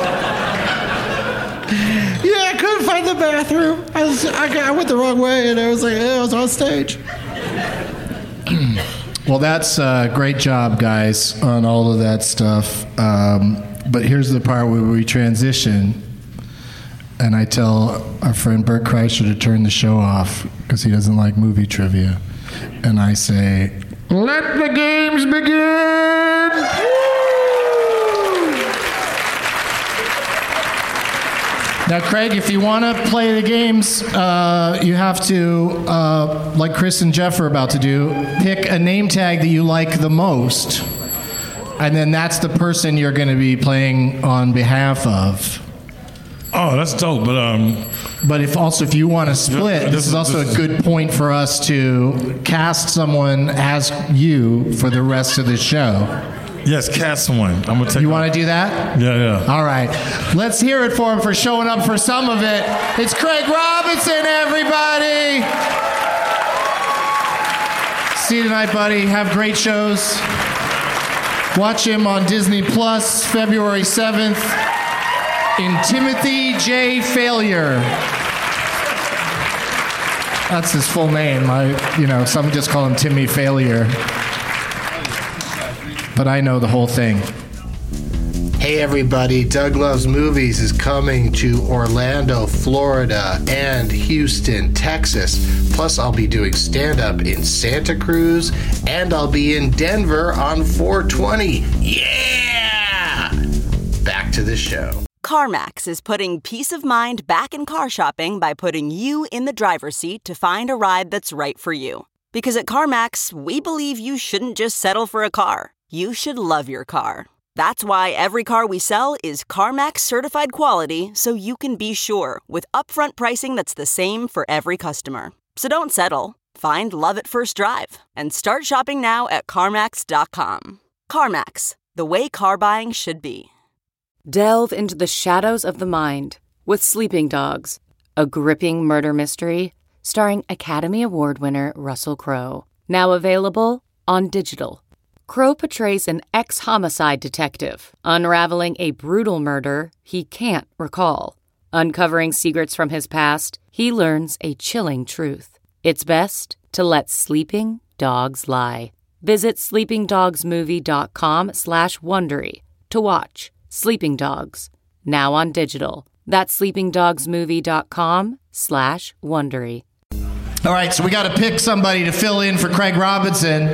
Yeah, I couldn't find the bathroom. I went the wrong way, and I was like, I was on stage.
Well, that's a great job, guys, on all of that stuff. But here's the part where we transition, and I tell our friend Bert Kreischer to turn the show off because he doesn't like movie trivia. And I say, let the games begin! Now, Craig, if you want to play the games, you have to, like Chris and Jeff are about to do, pick a name tag that you like the most, and then that's the person you're going to be playing on behalf of.
Oh, that's dope.
But if you want to split, this is also a good point for us to cast someone as you for the rest of the show.
Yes, cast one. I'm gonna take.
You want to do that?
Yeah.
All right. Let's hear it for him for showing up for some of it. It's Craig Robinson, everybody. See you tonight, buddy. Have great shows. Watch him on Disney Plus, February 7th, in Timothy J. Failure. That's his full name. Some just call him Timmy Failure. But I know the whole thing.
Hey everybody, Doug Loves Movies is coming to Orlando, Florida, and Houston, Texas. Plus, I'll be doing stand-up in Santa Cruz, and I'll be in Denver on 4/20. Yeah! Back to the show.
CarMax is putting peace of mind back in car shopping by putting you in the driver's seat to find a ride that's right for you. Because at CarMax, we believe you shouldn't just settle for a car. You should love your car. That's why every car we sell is CarMax certified quality, so you can be sure with upfront pricing that's the same for every customer. So don't settle. Find love at first drive and start shopping now at CarMax.com. CarMax, the way car buying should be.
Delve into the shadows of the mind with Sleeping Dogs, a gripping murder mystery starring Academy Award winner Russell Crowe. Now available on digital. Crowe portrays an ex-homicide detective, unraveling a brutal murder he can't recall. Uncovering secrets from his past, he learns a chilling truth. It's best to let sleeping dogs lie. Visit sleepingdogsmovie.com/Wondery to watch Sleeping Dogs, now on digital. That's sleepingdogsmovie.com/Wondery.
All right, so we got to pick somebody to fill in for Craig Robinson.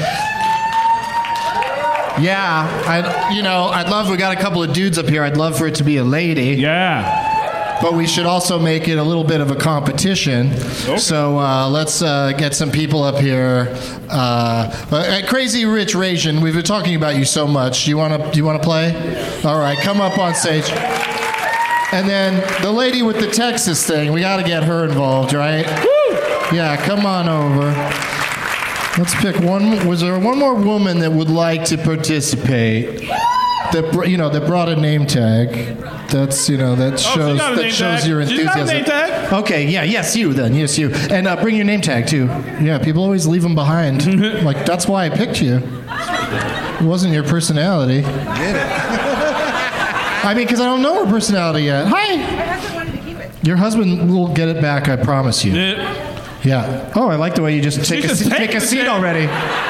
Yeah, I'd love, we got a couple of dudes up here. I'd love for it to be a lady.
Yeah.
But we should also make it a little bit of a competition. Okay. So let's get some people up here. Crazy Rich Rasian, we've been talking about you so much. Do you want to play? All right, come up on stage. And then the lady with the Texas thing, we got to get her involved, right? Woo! Yeah, come on over. Let's pick one. Was there one more woman that would like to participate? That brought a name tag. That's that shows your enthusiasm.
You got a name tag?
Okay, yeah, yes, you then, yes, you, and bring your name tag too. Yeah, people always leave them behind. Like that's why I picked you. It wasn't your personality.
Get it?
I mean, because I don't know her personality yet. Hi. My husband wanted to keep it. Your husband will get it back, I promise you. Yeah. Oh, I like the way you just take a seat already.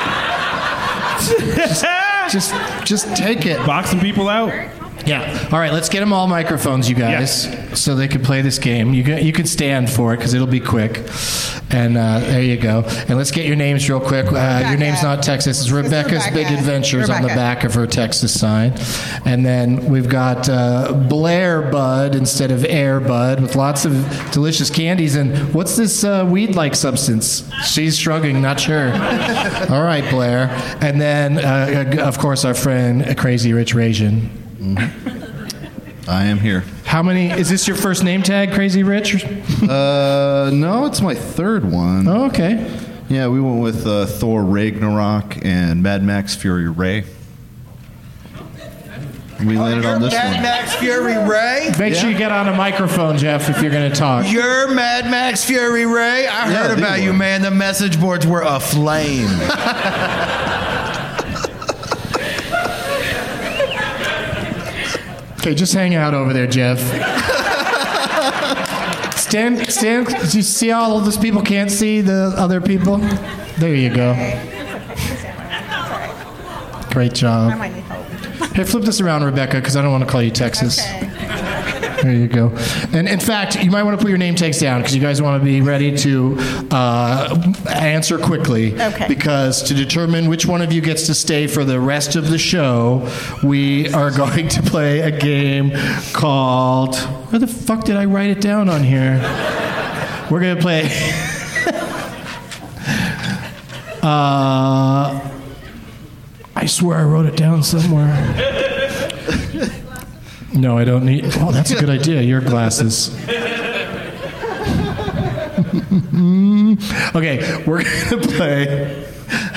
just take it.
Boxing people out.
Yeah. All right, let's get them all microphones, you guys, so they can play this game. You can stand for it because it'll be quick. And there you go. And let's get your names real quick. Your name's not Texas. It's Rebecca's Big Adventures on the back of her Texas sign. And then we've got Blair Bud instead of Air Bud with lots of delicious candies. And what's this weed-like substance? She's shrugging, not sure. All right, Blair. And then, of course, our friend Crazy Rich Rasian.
I am here.
How many? Is this your first name tag, Crazy Rich?
No, it's my third one.
Oh, okay.
Yeah, we went with Thor Ragnarok and Mad Max Fury Ray. We landed on this
Mad
one.
Max Fury Ray?
Make sure you get on a microphone, Jeff, if you're going to talk.
You're Mad Max Fury Ray? I heard about you, man. The message boards were aflame.
Okay, just hang out over there, Jeff. Stand. Do you see all of those people can't see the other people? There you go. Great job. Hey, flip this around, Rebecca, because I don't want to call you Texas. Okay. There you go. And in fact, you might want to put your name tags down because you guys want to be ready to answer quickly.
Okay.
Because to determine which one of you gets to stay for the rest of the show, we are going to play a game called... Where the fuck did I write it down on here? We're going to play... I swear I wrote it down somewhere. No, I don't need... Oh, that's a good idea. Your glasses. Okay, we're going to play...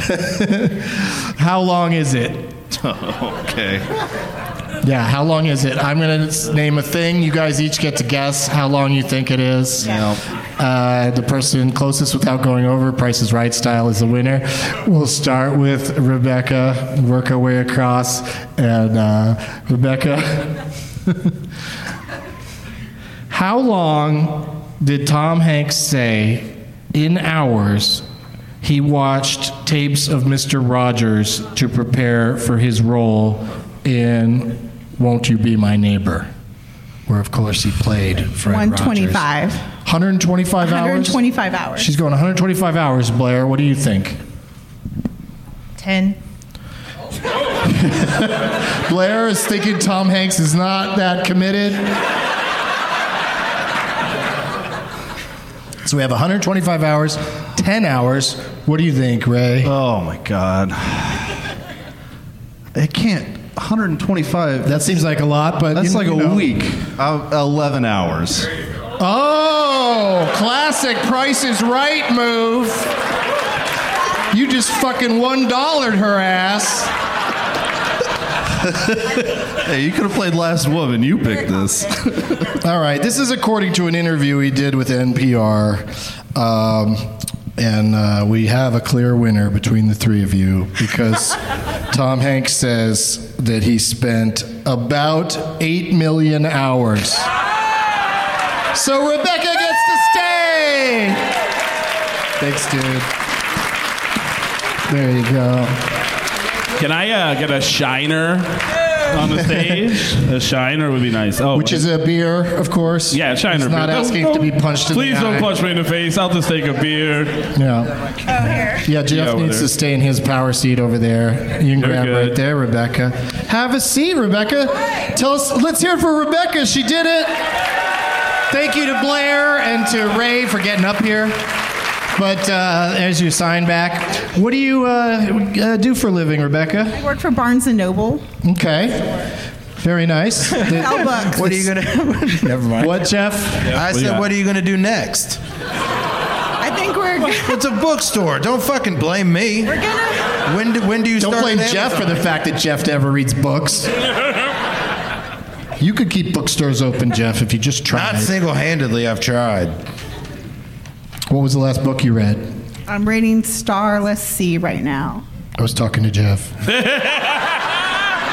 How long is it?
Okay.
Yeah, how long is it? I'm going to name a thing. You guys each get to guess how long you think it is.
Yeah.
The person closest without going over, Price is Right style, is the winner. We'll start with Rebecca, work our way across. And Rebecca... How long did Tom Hanks say in hours he watched tapes of Mr. Rogers to prepare for his role in Won't You Be My Neighbor? Where, of course, he played Fred
125.
Rogers. 125 hours?
125 hours.
She's going 125 hours, Blair. What do you think?
10.
Blair is thinking Tom Hanks is not that committed. So we have 125 hours, 10 hours. What do you think, Ray?
Oh, my God. It can't. 125.
That seems like a lot, but...
That's like a week. 11 hours.
Oh, classic Price is Right move. You just fucking $1'd her ass.
Hey, you could have played Last Woman. You picked this.
All right. This is according to an interview he did with NPR. And we have a clear winner between the three of you because Tom Hanks says that he spent about 8 million hours. So Rebecca gets to stay. Thanks, dude. There you go.
Can I get a shiner on the stage? A shiner would be nice. Oh,
Which is a beer, of course.
Yeah, shiner.
He's not
beer.
asking to be punched in the eye.
Please don't punch me in the face. I'll just take a beer.
Yeah. Yeah, Jeff needs
there.
to stay in his power seat over there. You can grab right there, Rebecca. Have a seat, Rebecca. Tell us. Let's hear it for Rebecca. She did it. Thank you to Blair and to Ray for getting up here. But as you sign back, what do you do for a living, Rebecca?
I work for Barnes & Noble.
Okay. Very nice.
Sell books.
What are you going to... Never mind.
What, Jeff?
I said, what are you going to do next?
I think we're...
It's a bookstore. Don't fucking blame me.
We're going to...
When do you
Don't
start...
blame Jeff for the fact that Jeff never reads books. You could keep bookstores open, Jeff, if you just tried.
Not single-handedly, I've tried.
What was the last book you read?
I'm reading Starless Sea right now.
I was talking to Jeff.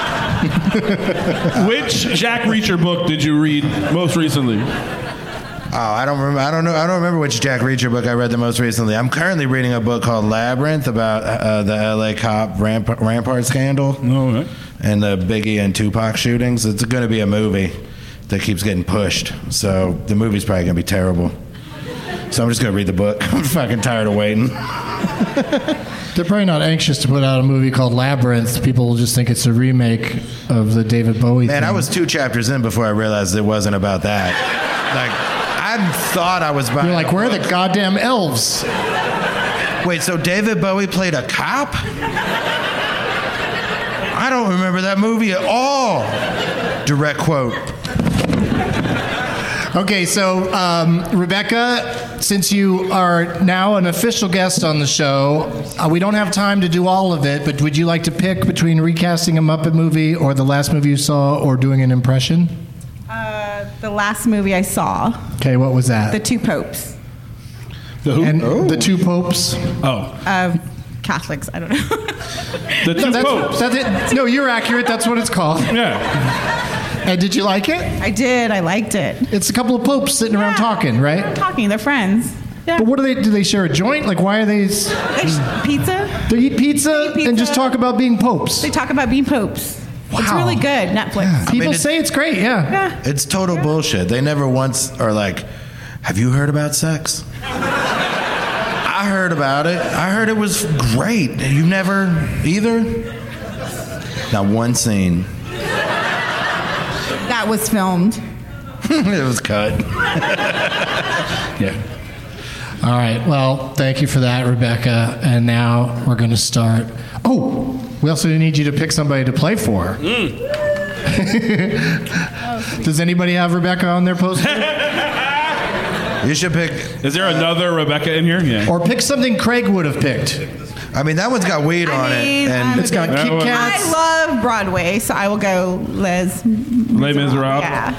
Which Jack Reacher book did you read most recently?
I don't remember. I don't remember which Jack Reacher book I read the most recently. I'm currently reading a book called Labyrinth about the L.A. cop Rampart scandal and the Biggie and Tupac shootings. It's going to be a movie that keeps getting pushed, so the movie's probably going to be terrible. So I'm just going to read the book. I'm fucking tired of waiting.
They're probably not anxious to put out a movie called Labyrinth. People will just think it's a remake of the David Bowie thing.
Man, I was 2 chapters in before I realized it wasn't about that. Like, I thought I was buying.
You're like, where are the goddamn elves?
Wait, so David Bowie played a cop? I don't remember that movie at all. Direct quote.
Okay, so Rebecca, since you are now an official guest on the show, we don't have time to do all of it, but would you like to pick between recasting a Muppet movie or the last movie you saw or doing an impression?
The last movie I saw.
Okay, what was that?
The Two Popes.
The who? And the Two Popes?
Oh.
Catholics, I don't know.
The Two Popes.
That's it. No, you're accurate. That's what it's called.
Yeah.
And did you like it?
I did. I liked it.
It's a couple of popes sitting around talking, right?
They're talking. They're friends. Yeah.
But what do they share a joint? Like, why are they...
Pizza.
They eat pizza and just talk about being popes.
They talk about being popes.
Wow.
It's really good. Netflix.
Yeah. People say it's great, yeah.
It's total bullshit. They never once are like, have you heard about sex? I heard about it. I heard it was great. You never either? Not one scene.
That was filmed.
It was cut.
Yeah. All right. Well, thank you for that, Rebecca. And now we're going to start. Oh, we also need you to pick somebody to play for. Does anybody have Rebecca on their poster?
You should pick.
Is there another Rebecca in here? Yeah.
Or pick something Craig would have picked.
I mean, that one's got weed on it. And
it's got Kit Kats.
I love Broadway, so I will go Les
Miserables.
Yeah.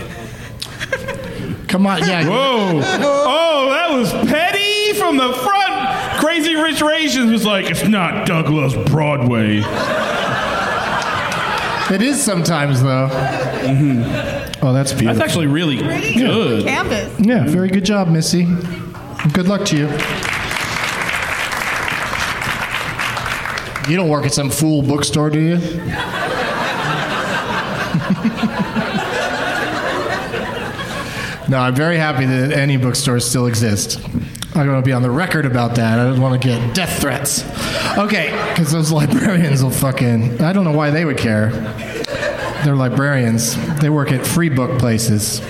Come on, yeah.
Whoa. Oh, that was petty from the front. Crazy Rich Asians was like, it's not Douglas Broadway.
It is sometimes, though. Mm-hmm. Oh, that's beautiful.
That's actually really good.
Canvas.
Yeah, very good job, Missy. Good luck to you. You don't work at some fool bookstore, do you? No, I'm very happy that any bookstores still exist. I want to be on the record about that. I don't want to get death threats. Okay, because those librarians will fucking... I don't know why they would care. They're librarians. They work at free book places.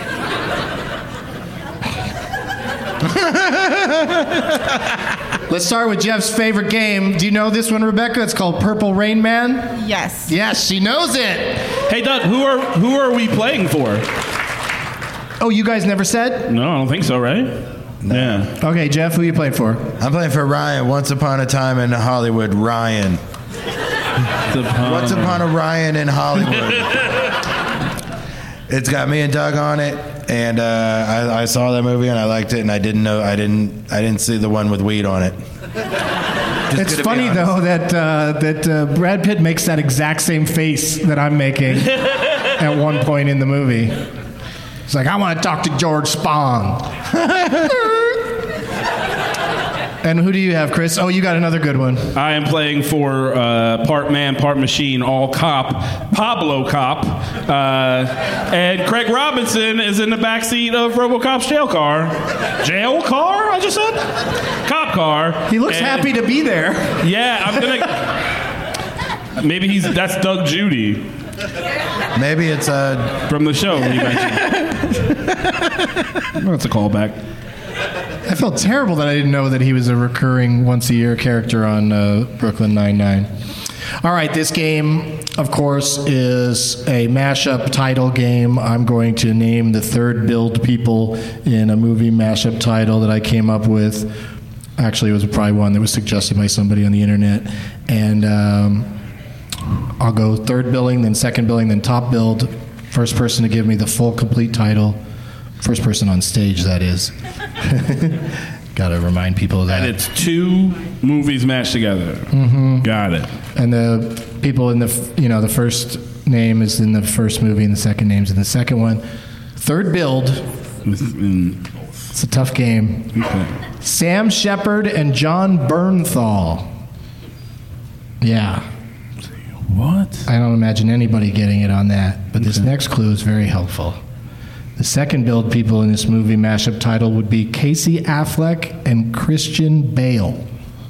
Let's start with Jeff's favorite game. Do you know this one, Rebecca? It's called Purple Rain Man.
Yes.
Yes, she knows it.
Hey, Doug, who are we playing for?
Oh, you guys never said?
No, I don't think so, right? No. Yeah.
Okay, Jeff, who are you playing for?
I'm playing for Ryan. Once Upon a Time in Hollywood, Ryan. Once Upon a Ryan in Hollywood. It's got me and Doug on it, and I saw that movie and I liked it, and I didn't see the one with weed on it.
It's funny though that Brad Pitt makes that exact same face that I'm making at one point in the movie. He's like, I want to talk to George Spong. And who do you have, Chris? Oh, you got another good one.
I am playing for part man, part machine, all cop, Pablo Cop. And Craig Robinson is in the backseat of RoboCop's jail car. Jail car, I just said? Cop car.
He looks happy to be there.
Yeah, I'm going to... Maybe that's Doug Judy.
Maybe it's
from the show you mentioned. That's a callback.
I felt terrible that I didn't know that he was a recurring once-a-year character on Brooklyn Nine-Nine. All right, this game, of course, is a mashup title game. I'm going to name the third build people in a movie mashup title that I came up with. Actually, it was probably one that was suggested by somebody on the internet. And I'll go third billing, then second billing, then top build. First person to give me the full, complete title. First person on stage, that is. Got to remind people of that.
And it's 2 movies mashed together.
Mm-hmm.
Got it.
And the people in the first name is in the first movie and the second name's in the second one. Third build, It's a tough game.
Okay.
Sam Shepard and John Bernthal. Yeah.
What?
I don't imagine anybody getting it on that, but this next clue is very helpful. The second billed people in this movie mashup title would be Casey Affleck and Christian Bale.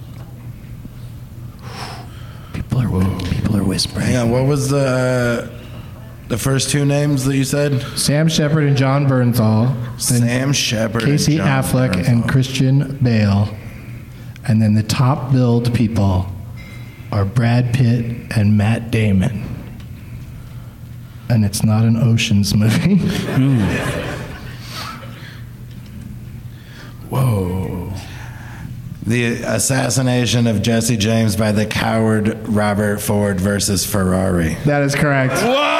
People are whispering.
Hang on, what was the first two names that you said?
Sam Shepard and John Bernthal.
Sam Shepard,
Casey
and John
Affleck
Bernthal.
and Christian Bale. And then the top billed people are Brad Pitt and Matt Damon. And it's not an Ocean's movie.
Whoa. The assassination of Jesse James by the coward Robert Ford versus Ferrari.
That is correct.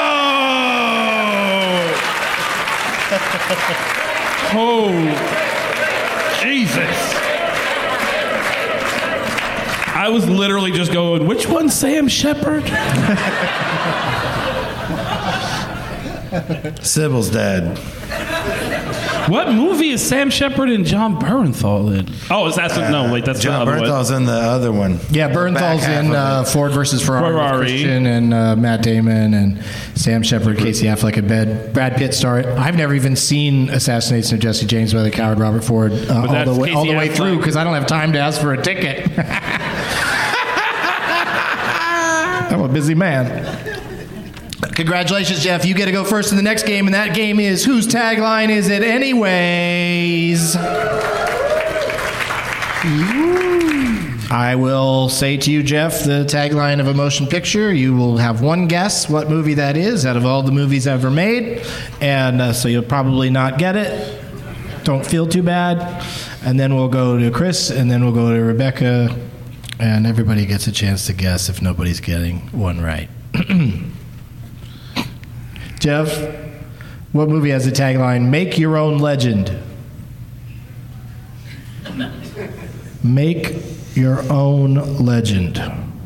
Oh, Jesus. I was literally just going, which one's Sam Shepard?
Sybil's dead.
What movie is Sam Shepard and John Bernthal in? Oh, that's
John
the other
Bernthal's in the other one.
Yeah, Bernthal's in Ford versus Ferrari. With Christian and Matt Damon and Sam Shepard, Casey Affleck, and Brad Pitt star it. I've never even seen Assassination of Jesse James by the coward Robert Ford all the way through because I don't have time to ask for a ticket. I'm a busy man. Congratulations, Jeff. You get to go first in the next game, and that game is Whose Tagline Is It Anyways? I will say to you, Jeff, the tagline of a motion picture. You will have one guess what movie that is out of all the movies ever made, and so you'll probably not get it. Don't feel too bad. And then we'll go to Chris, and then we'll go to Rebecca, and everybody gets a chance to guess if nobody's getting one right. Jeff, what movie has the tagline, Make Your Own Legend? Make Your Own Legend.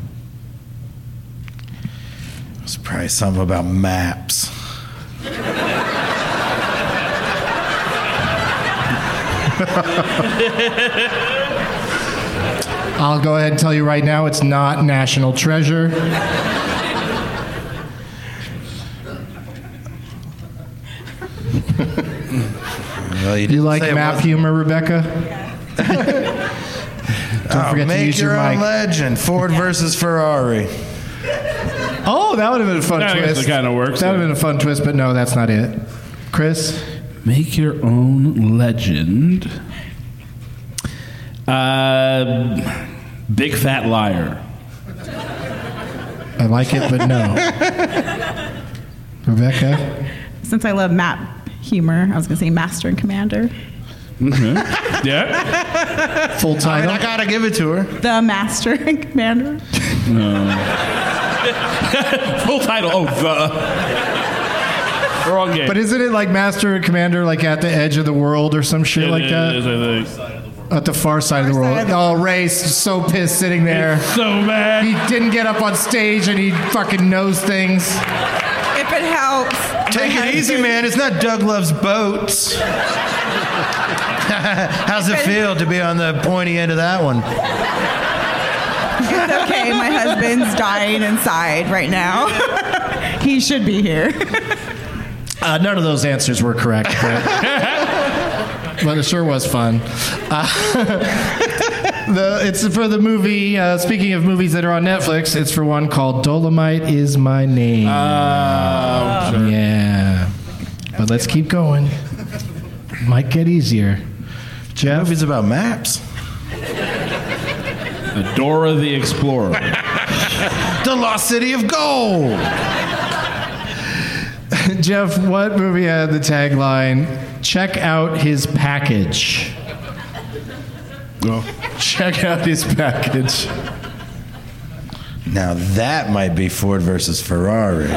It's probably something about maps.
I'll go ahead and tell you right now, it's not National Treasure.
Well,
you like map humor, Rebecca? Don't forget to use your
own
mic.
legend. Ford versus Ferrari.
Oh, that would have been a fun twist.
That kind of works.
That would have been a fun twist, but no, that's not it. Chris?
Make Your Own Legend. Big Fat Liar.
I like it, but no. Rebecca?
Since I love map humor, I was going to say Master and Commander.
Mm-hmm. Yeah.
Full title?
I gotta give it to her.
The Master and Commander.
No. Full title. Oh, the. Wrong game.
But isn't it like Master and Commander, like at the edge of the world or some shit like that? At the far side of the world. Oh, Ray's so pissed sitting there.
So mad.
He didn't get up on stage and he fucking knows things.
If it helps.
Take it easy, man. It's not Doug Loves Boats. How's it feel to be on the pointy end of that one?
It's okay. My husband's dying inside right now. He should be here.
None of those answers were correct, but it sure was fun. It's for the movie, speaking of movies that are on Netflix, it's for one called Dolomite Is My Name.
Sure.
Yeah. But let's keep going. Might get easier. Jeff?
Movies about maps.
Dora the Explorer.
The Lost City of Gold.
Jeff, what movie had the tagline, check out his package? Check out his package.
Now that might be Ford versus Ferrari.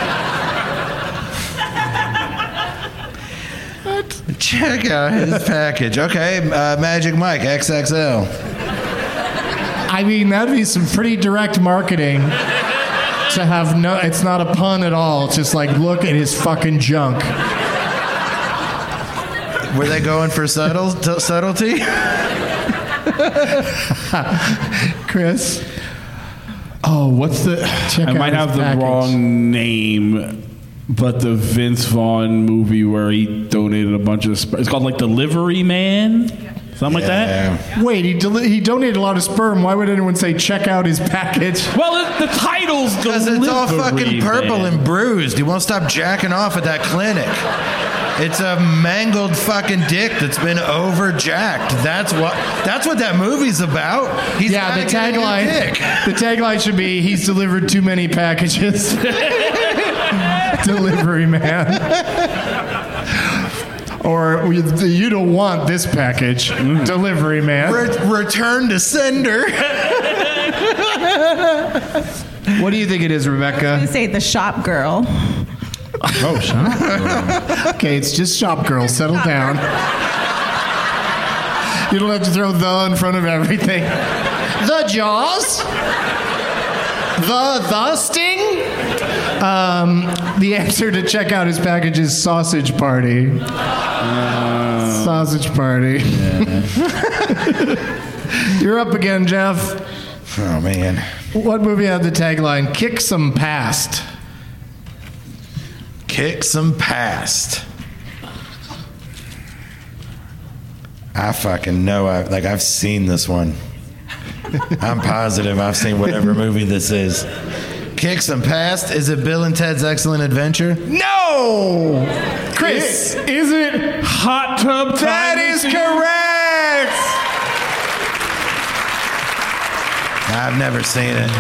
What? Check out his package. Okay, Magic Mike XXL.
I mean, that'd be some pretty direct marketing to have no, it's not a pun at all. It's just like, look at his fucking junk.
Were they going for subtlety?
Chris.
Oh, what's the... I might have the wrong name, but the Vince Vaughn movie where he donated a bunch of... It's called like Delivery Man? Something like that?
Wait, he donated a lot of sperm. Why would anyone say check out his package?
Well, the title's
because it's all fucking purple and bruised. He won't stop jacking off at that clinic. It's a mangled fucking dick that's been over-jacked. That's what that movie's about. The
tagline should be, he's delivered too many packages. Delivery man. Or you don't want this package. Delivery man.
Return to sender.
What do you think it is, Rebecca?
I'm going to say The Shop Girl.
Oh, Shop Girl. Okay, it's just Shop Girl. Settle down. You don't have to throw the in front of everything. The Jaws? The Sting? The answer to check out his package is Sausage Party. Sausage Party. Yeah. You're up again, Jeff.
Oh, man.
What movie had the tagline, Kick Some Past?
Kick Some Past. I fucking know. I've seen this one. I'm positive I've seen whatever movie this is. Kick Some Past. Is it Bill and Ted's Excellent Adventure?
No! Chris,
is it Hot Tub Time?
That is correct!
I've never seen it.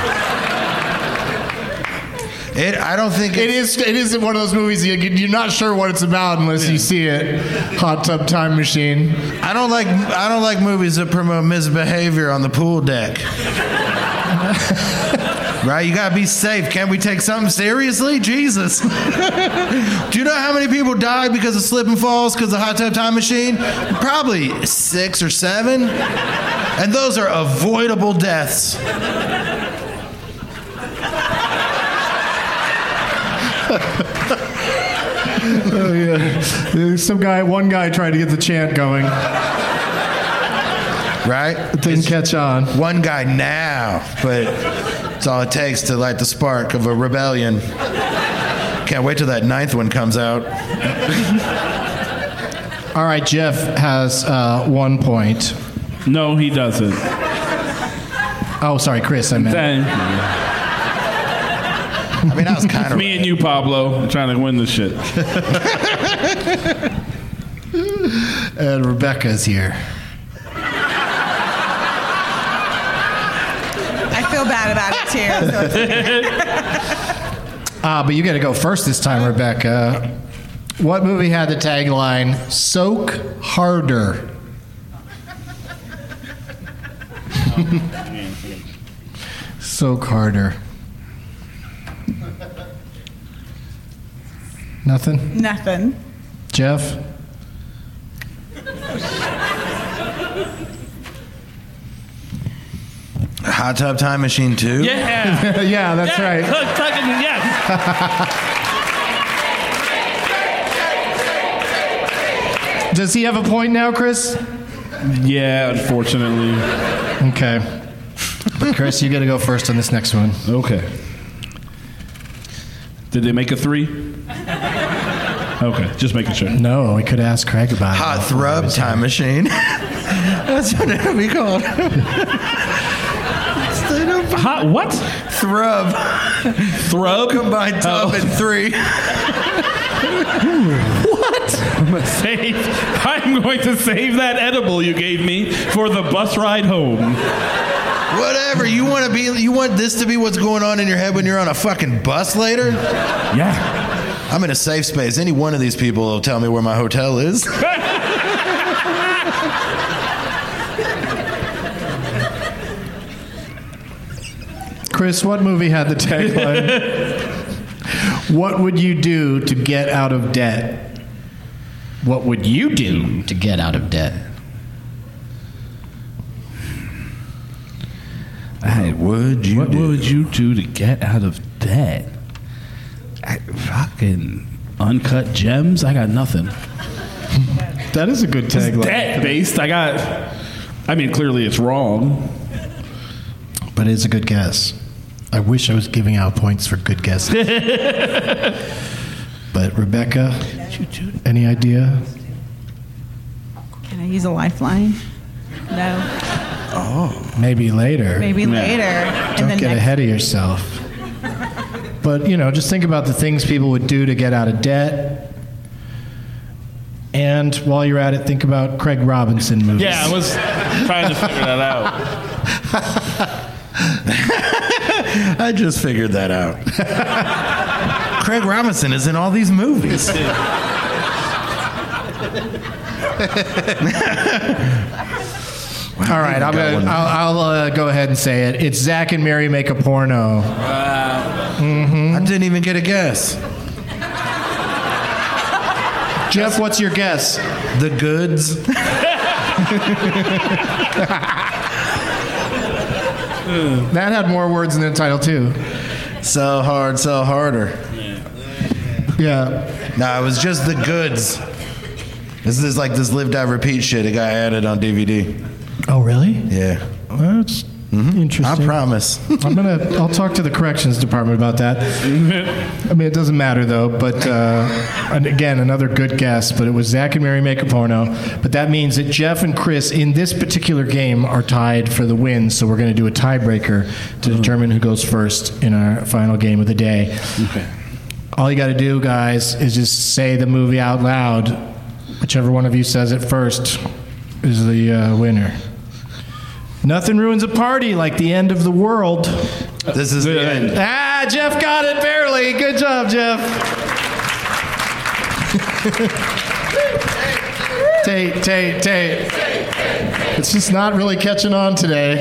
I don't think
it is. It is one of those movies you're not sure what it's about unless you see it. Hot Tub Time Machine.
I don't like movies that promote misbehavior on the pool deck. Right? You gotta be safe. Can't we take something seriously? Jesus. Do you know how many people died because of slip and falls because of Hot Tub Time Machine? Probably 6 or 7. And those are avoidable deaths.
Oh, yeah. One guy tried to get the chant going.
Right?
It didn't catch on.
One guy now, but it's all it takes to light the spark of a rebellion. Can't wait till that 9th one comes out.
All right, Jeff has 1 point.
No, he doesn't.
Oh, sorry, Chris, I meant.
I mean, that was kind of
me and you, Pablo. I'm trying to win this shit.
And Rebecca's here.
I feel bad about it, too.
But you got to go first this time, Rebecca. What movie had the tagline, Soak Harder? Soak Harder. Nothing?
Nothing.
Jeff?
Hot Tub Time Machine 2?
Yeah.
Yeah, that's right. Does he have a point now, Chris?
Yeah, unfortunately.
Okay. But Chris, you got to go first on this next one.
Okay. Did they make a 3? Okay, just making sure.
No, we could ask Craig about
Hot Thrub Time Machine. That's what it would be called.
Hot what?
Thrub.
Thrub?
Combined tub and 3.
What? I'm going to save that edible you gave me for the bus ride home.
Whatever. You want this to be what's going on in your head when you're on a fucking bus later?
Yeah.
I'm in a safe space. Any one of these people will tell me where my hotel is.
Chris, what movie had the tagline? What would you do to get out of debt? What would you do to get out of debt?
What would you do to get out of debt? Fucking uncut gems? I got nothing.
That is a good tagline.
Debt-based. Clearly it's wrong.
But it's a good guess. I wish I was giving out points for good guesses. But Rebecca, any idea?
Can I use a lifeline? No.
Oh. Maybe later.
Maybe later.
Don't get ahead of yourself. But, just think about the things people would do to get out of debt. And while you're at it, think about Craig Robinson movies.
Yeah, I was trying to figure that out.
I just figured that out. Craig Robinson is in all these movies.
All right, I'll go ahead and say it. It's Zach and Mary Make a Porno.
I didn't even get a guess.
Jeff, what's your guess?
The Goods.
That had more words in the title, too.
Sell hard, sell harder.
Yeah.
No, it was just The Goods. This is like this Live, Die, Repeat shit. It got added on DVD.
Oh, really?
Yeah.
Well, that's interesting.
I promise.
I'll talk to the corrections department about that. It doesn't matter though. But and again, another good guess. But it was Zach and Mary Make a Porno. But that means that Jeff and Chris in this particular game are tied for the win. So we're going to do a tiebreaker to determine who goes first in our final game of the day.
Okay.
All you got to do, guys, is just say the movie out loud. Whichever one of you says it first is the winner. Nothing ruins a party like the end of the world.
This is the end.
Jeff got it barely. Good job, Jeff. Tate. It's just not really catching on today.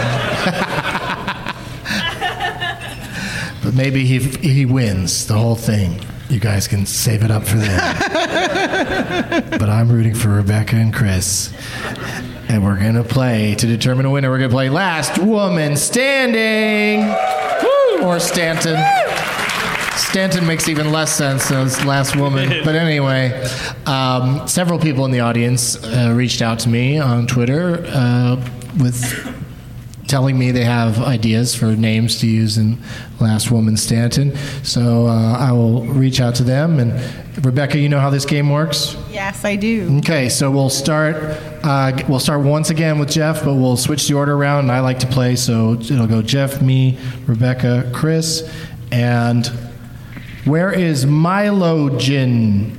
But maybe he wins the whole thing. You guys can save it up for them. But I'm rooting for Rebecca and Chris. And we're going to play, to determine a winner, we're going to play Last Woman Standing. Woo! Or Stanton. Stanton makes even less sense as Last Woman. But anyway, several people in the audience reached out to me on Twitter with telling me they have ideas for names to use in Last Woman Stanton. So I will reach out to them. And Rebecca, you know how this game works?
Yes, I do.
Okay, so we'll start once again with Jeff, but we'll switch the order around. And I like to play, so it'll go Jeff, me, Rebecca, Chris, and where is Milogan?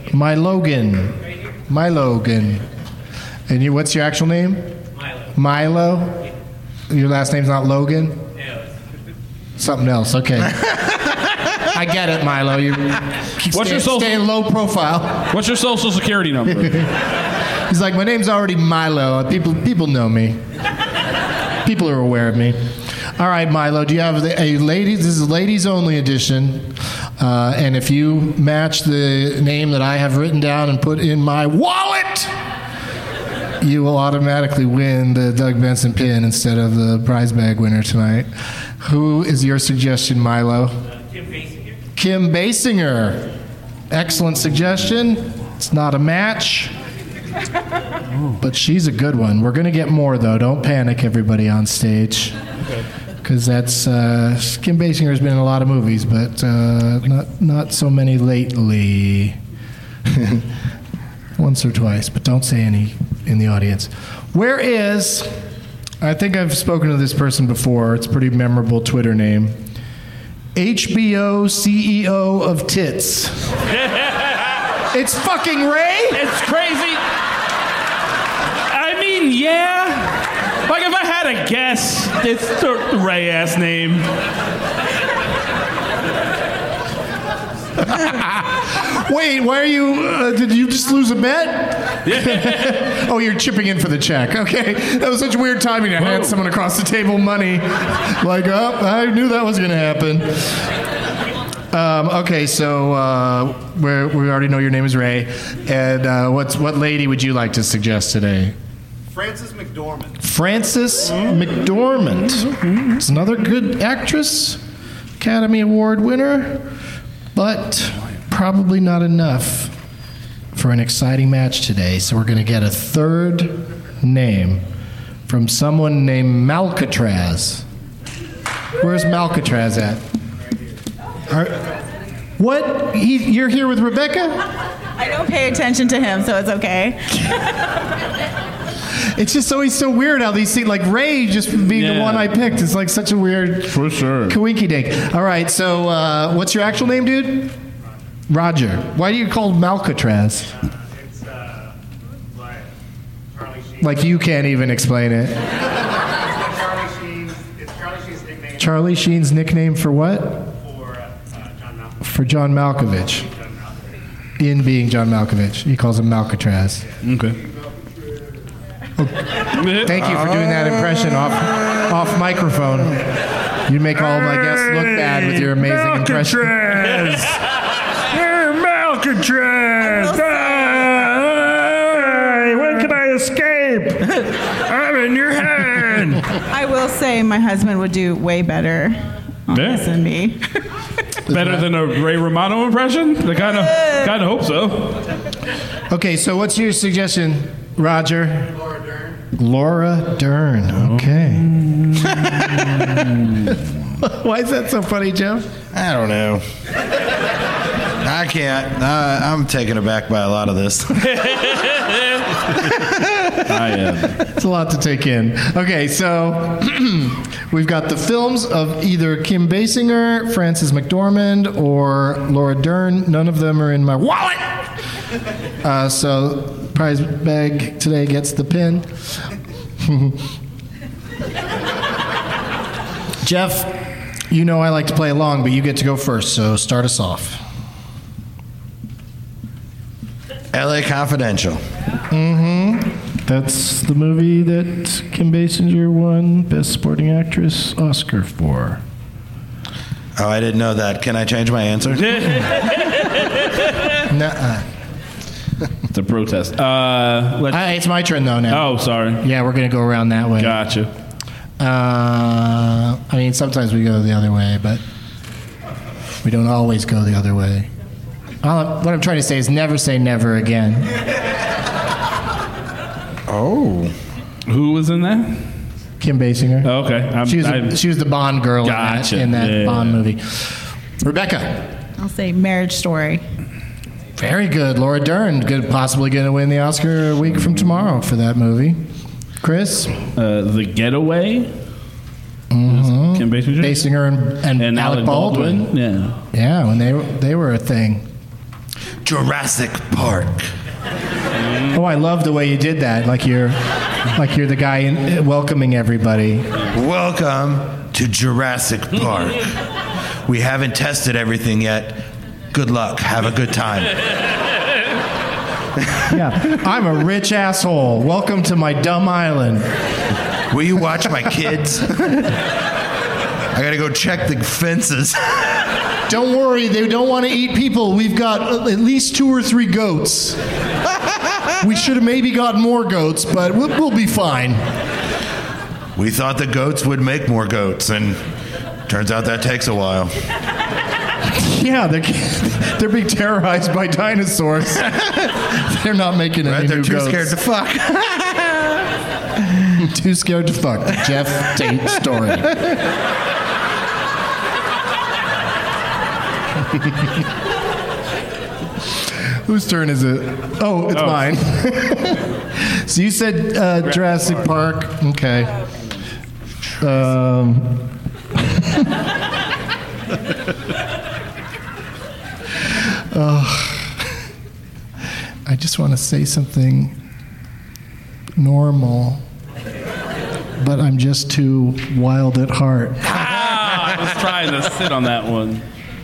And what's your actual name? Milo. Your last name's not Logan? Yeah. Something else. Okay. I get it, Milo. You staying low profile.
What's your social security number?
He's like, my name's already Milo. People know me. People are aware of me. All right, Milo, do you have a ladies? This is a ladies only edition. And if you match the name that I have written down and put in my wallet, you will automatically win the Doug Benson pin instead of the prize bag winner tonight. Who is your suggestion, Milo?
Kim Basinger.
Kim Basinger. Excellent suggestion. It's not a match, but she's a good one. We're going to get more, though. Don't panic, everybody on stage. Because that's Kim Basinger has been in a lot of movies, but not so many lately. Once or twice, but don't say any in the audience. Where is, I think I've spoken to this person before, it's a pretty memorable Twitter name, HBO CEO of Tits. It's fucking Ray?
It's crazy. I mean, yeah. Like if I had a guess, it's the Ray-ass name.
Wait, why are you, did you just lose a bet?
Yeah.
Oh, you're chipping in for the check. Okay. That was such weird timing to hand someone across the table money. Like, I knew that was going to happen. Okay, so we already know your name is Ray. And what lady would you like to suggest today?
Frances McDormand.
Frances McDormand. It's another good actress, Academy Award winner, but probably not enough for an exciting match today. So we're going to get a third name from someone named Malcatraz. Where's Malcatraz at? What? You're here with Rebecca?
I don't pay attention to him, so it's okay.
It's just always so weird how these things, like Ray just being the one I picked. It's like such a weird
For sure.
Kawinky dink. All right, so what's your actual name, dude? Roger. Why do you call Malcatraz?
It's like Charlie Sheen.
Like you can't even explain it.
Charlie Sheen's. It's Charlie Sheen's nickname.
Charlie Sheen's nickname for what?
For John Malkovich.
For John Malkovich. In being John Malkovich. He calls him Malcatraz.
Okay.
Thank you for doing that impression off microphone. You make all my guests look bad with your amazing impression.
Malcatraz! Hey, when can I escape? I'm in your hand.
I will say my husband would do way better on this than me.
Better than a Ray Romano impression? I kind of hope so.
Okay, so what's your suggestion, Roger? Laura Dern. Okay. Why is that so funny, Jeff?
I don't know. I can't. I'm taken aback by a lot of this.
I am.
It's a lot to take in. Okay, so we've got the films of either Kim Basinger, Frances McDormand, or Laura Dern. None of them are in my wallet. So prize bag today gets the pin. Jeff, you know I like to play along, but you get to go first, so start us off.
LA Confidential.
Mm-hmm. That's the movie that Kim Basinger won Best Supporting Actress Oscar for.
Oh, I didn't know that. Can I change my answer?
Nuh-uh.
It's a protest.
It's my turn, though, now.
Oh, sorry.
Yeah, we're going to go around that way.
Gotcha.
I mean, sometimes we go the other way, but we don't always go the other way. What I'm trying to say is never say never again.
Oh.
Who was in that?
Kim Basinger.
Oh, okay.
She was the Bond girl in that Bond movie. Rebecca.
I'll say Marriage Story.
Very good. Laura Dern, possibly going to win the Oscar a week from tomorrow for that movie. Chris?
The Getaway.
Mm-hmm.
Kim Basinger.
Basinger and Alec Baldwin.
Yeah.
Yeah, when they were a thing.
Jurassic Park.
Oh, I love the way you did that. Like you're the guy welcoming everybody.
Welcome to Jurassic Park. We haven't tested everything yet. Good luck. Have a good time.
Yeah, I'm a rich asshole. Welcome to my dumb island.
Will you watch my kids? I gotta go check the fences.
Don't worry, they don't want to eat people. We've got at least 2 or 3 goats. We should have maybe got more goats, but we'll be fine.
We thought the goats would make more goats, and turns out that takes a while.
Yeah, they're being terrorized by dinosaurs. They're not making any new goats.
They're too scared to fuck.
Too scared to fuck. The Jeff Tate story. Whose turn is it? Oh, it's mine. So you said Jurassic Park. Okay. I just want to say something normal, but I'm just too wild at heart.
I was trying to sit on that one.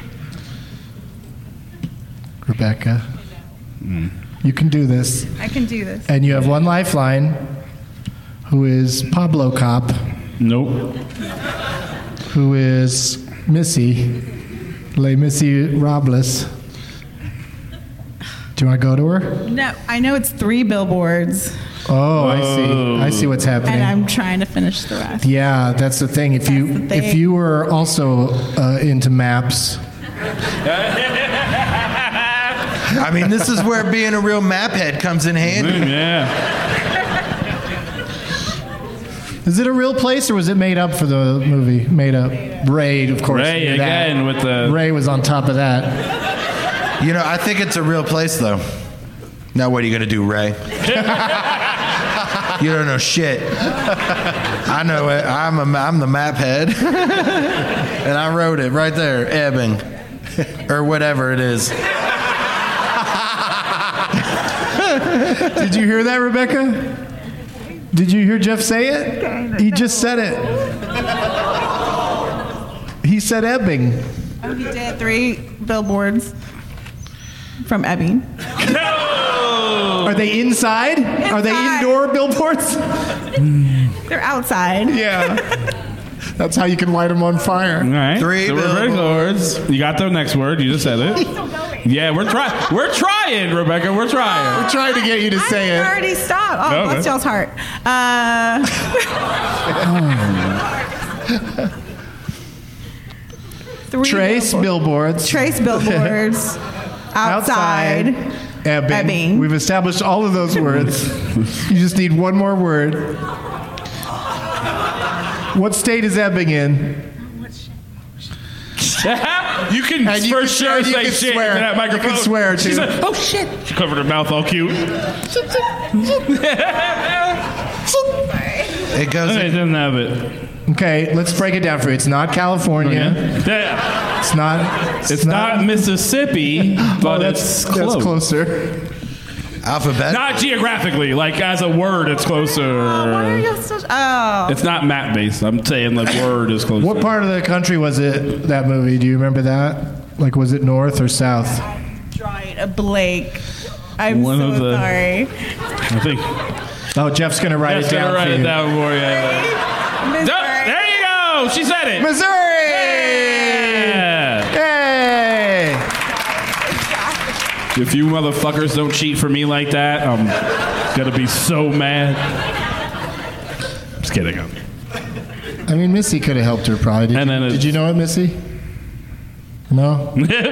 Rebecca, you can do this.
I can do this.
And you have one lifeline, who is Pablo Cop.
Nope.
Who is Missy, Les Missy Robles. Do you want to go to her?
No, I know it's 3 billboards.
Oh, I see. I see what's happening.
And I'm trying to finish the rest.
Yeah, that's the thing. If you were also into maps,
I mean, this is where being a real map head comes in handy.
Yeah.
Is it a real place or was it made up for the movie? Made up. Ray, of course.
Ray
knew that.
again with the.
Ray was on top of that.
You know, I think it's a real place, though. Now, what are you going to do, Ray? You don't know shit. I know it. I'm the map head. And I wrote it right there, Ebbing. Or whatever it is.
Did you hear that, Rebecca? Did you hear Jeff say it? He just said it. He said Ebbing.
Oh, he did 3 billboards from Ebbing.
No!
Are they inside? Are they indoor billboards?
They're outside.
Yeah. That's how you can light them on fire.
All right.
3
so
billboards.
You got the next word. You just said it. Yeah, we're trying. We're trying, Rebecca. We're trying.
We're trying to get you to say it.
I already stopped. Oh,
Okay.
bless y'all's heart.
Trace billboards.
Trace billboards. Outside.
Ebbing. We've established all of those words. You just need one more word. What state is Ebbing in?
You can
And you
for
can
sure
swear, you
say
can
shit
swear.
into that microphone.
You can swear,
She
too.
said, "Oh shit!" She covered her mouth all cute.
It goes.
Okay, doesn't have it.
Okay, let's break it down for you. It's not California.
Yeah.
It's not.
It's not Mississippi, but it's close.
That's closer.
Alphabet.
Not geographically, like as a word, it's closer.
Oh.
It's not map based. I'm saying like word is closer.
What part of the country was it? That movie? Do you remember that? Like, was it north or south?
Drawing a Blake. I'm
One
so
of the-
sorry.
I think.
Oh, Jeff's gonna write
Jeff's
it down.
gonna write
for
it
you.
down for you.
Missouri.
There you go. She said it.
Missouri.
Yeah.
Hey.
If you motherfuckers don't cheat for me like that, I'm gonna be so mad. Just kidding.
I mean, Missy could have helped her probably. Did you know it, Missy? No?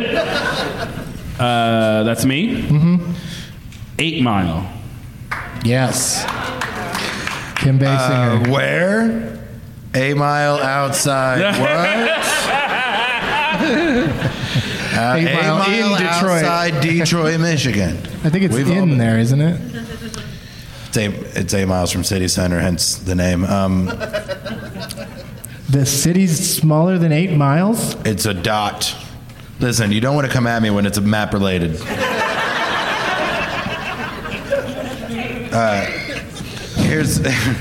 That's me? Mm-hmm. 8 Mile.
Yes. Kim Basinger.
Where? 8 Mile outside. What?
8 Mile in Detroit.
Outside Detroit, Michigan.
I think it's in there, isn't it?
It's 8 miles from city center, hence the name.
The city's smaller than 8 miles?
It's a dot. Listen, you don't want to come at me when it's map related. Here's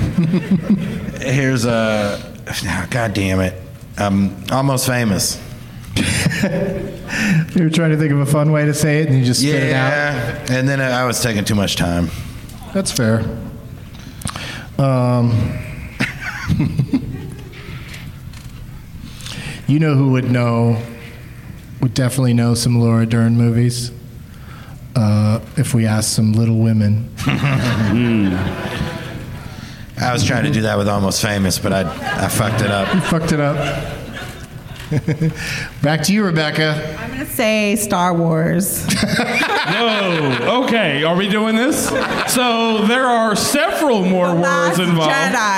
God damn it. Almost Famous.
You were trying to think of a fun way to say it and you just spit it out?
Yeah, and then I was taking too much time.
That's fair. You know who would definitely know some Laura Dern movies? If we asked some Little Women.
I was trying to do that with Almost Famous, but I fucked it up.
You fucked it up. Back to you, Rebecca.
I'm going to say Star Wars.
Whoa. Okay, are we doing this? So there are several more words involved.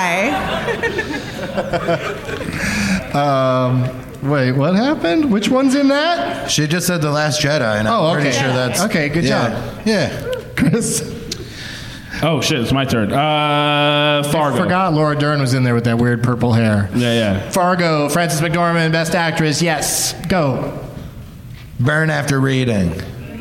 Jedi.
Wait, what happened? Which one's in that?
She just said The Last Jedi, and I'm pretty sure that's...
Okay, good job.
Yeah.
Chris?
Oh, shit, it's my turn. Fargo.
I forgot Laura Dern was in there with that weird purple hair.
Yeah.
Fargo, Frances McDormand, Best Actress, yes. Go.
Burn After Reading.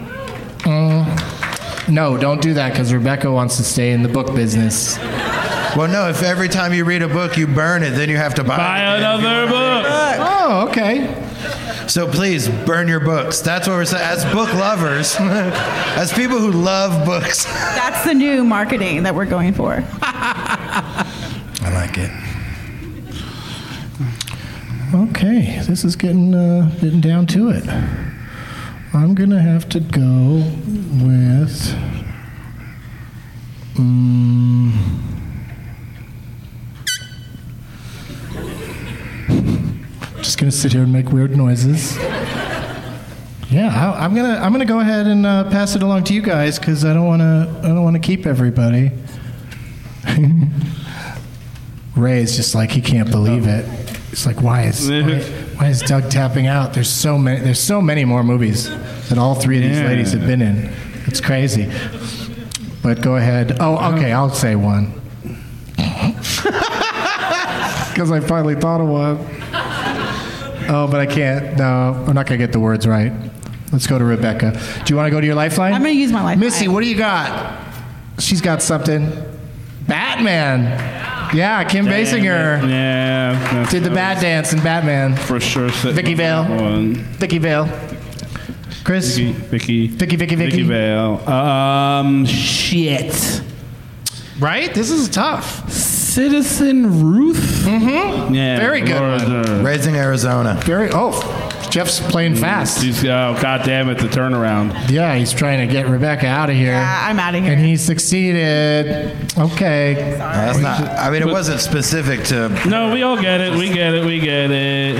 No, don't do that because Rebecca wants to stay in the book business.
Well, no, if every time you read a book you burn it, then you have to buy
another book.
Oh, okay.
So please, burn your books. That's what we're saying. As book lovers, as people who love books.
That's the new marketing that we're going for.
I like it.
Okay, this is getting down to it. I'm going to have to go with... Just going to sit here and make weird noises. Yeah, I'm gonna go ahead and pass it along to you guys because I don't want to keep everybody. Ray is just like he can't believe it. It's like why is Doug tapping out? There's so many more movies that all three of these ladies have been in. It's crazy. But go ahead. Oh, okay, I'll say one. Because I finally thought of one. Oh, but I can't. No, I'm not going to get the words right. Let's go to Rebecca. Do you want to go to your lifeline?
I'm going to use my lifeline.
Missy, what do you got? She's got something. Batman. Yeah, Kim Basinger.
Yeah.
Did the bad dance in Batman.
For sure.
Vicky Vale. Vicky Vale. Chris?
Vicky Vale. Shit.
Right? This is tough.
Citizen Ruth?
Mm-hmm.
Yeah.
Very good.
Raising Arizona.
Jeff's playing fast.
God damn it, the turnaround.
Yeah, he's trying to get Rebecca out of here.
Yeah, I'm out of here.
And he succeeded. Okay.
That's not. I mean, it wasn't specific to.
No, we all get it. We get it.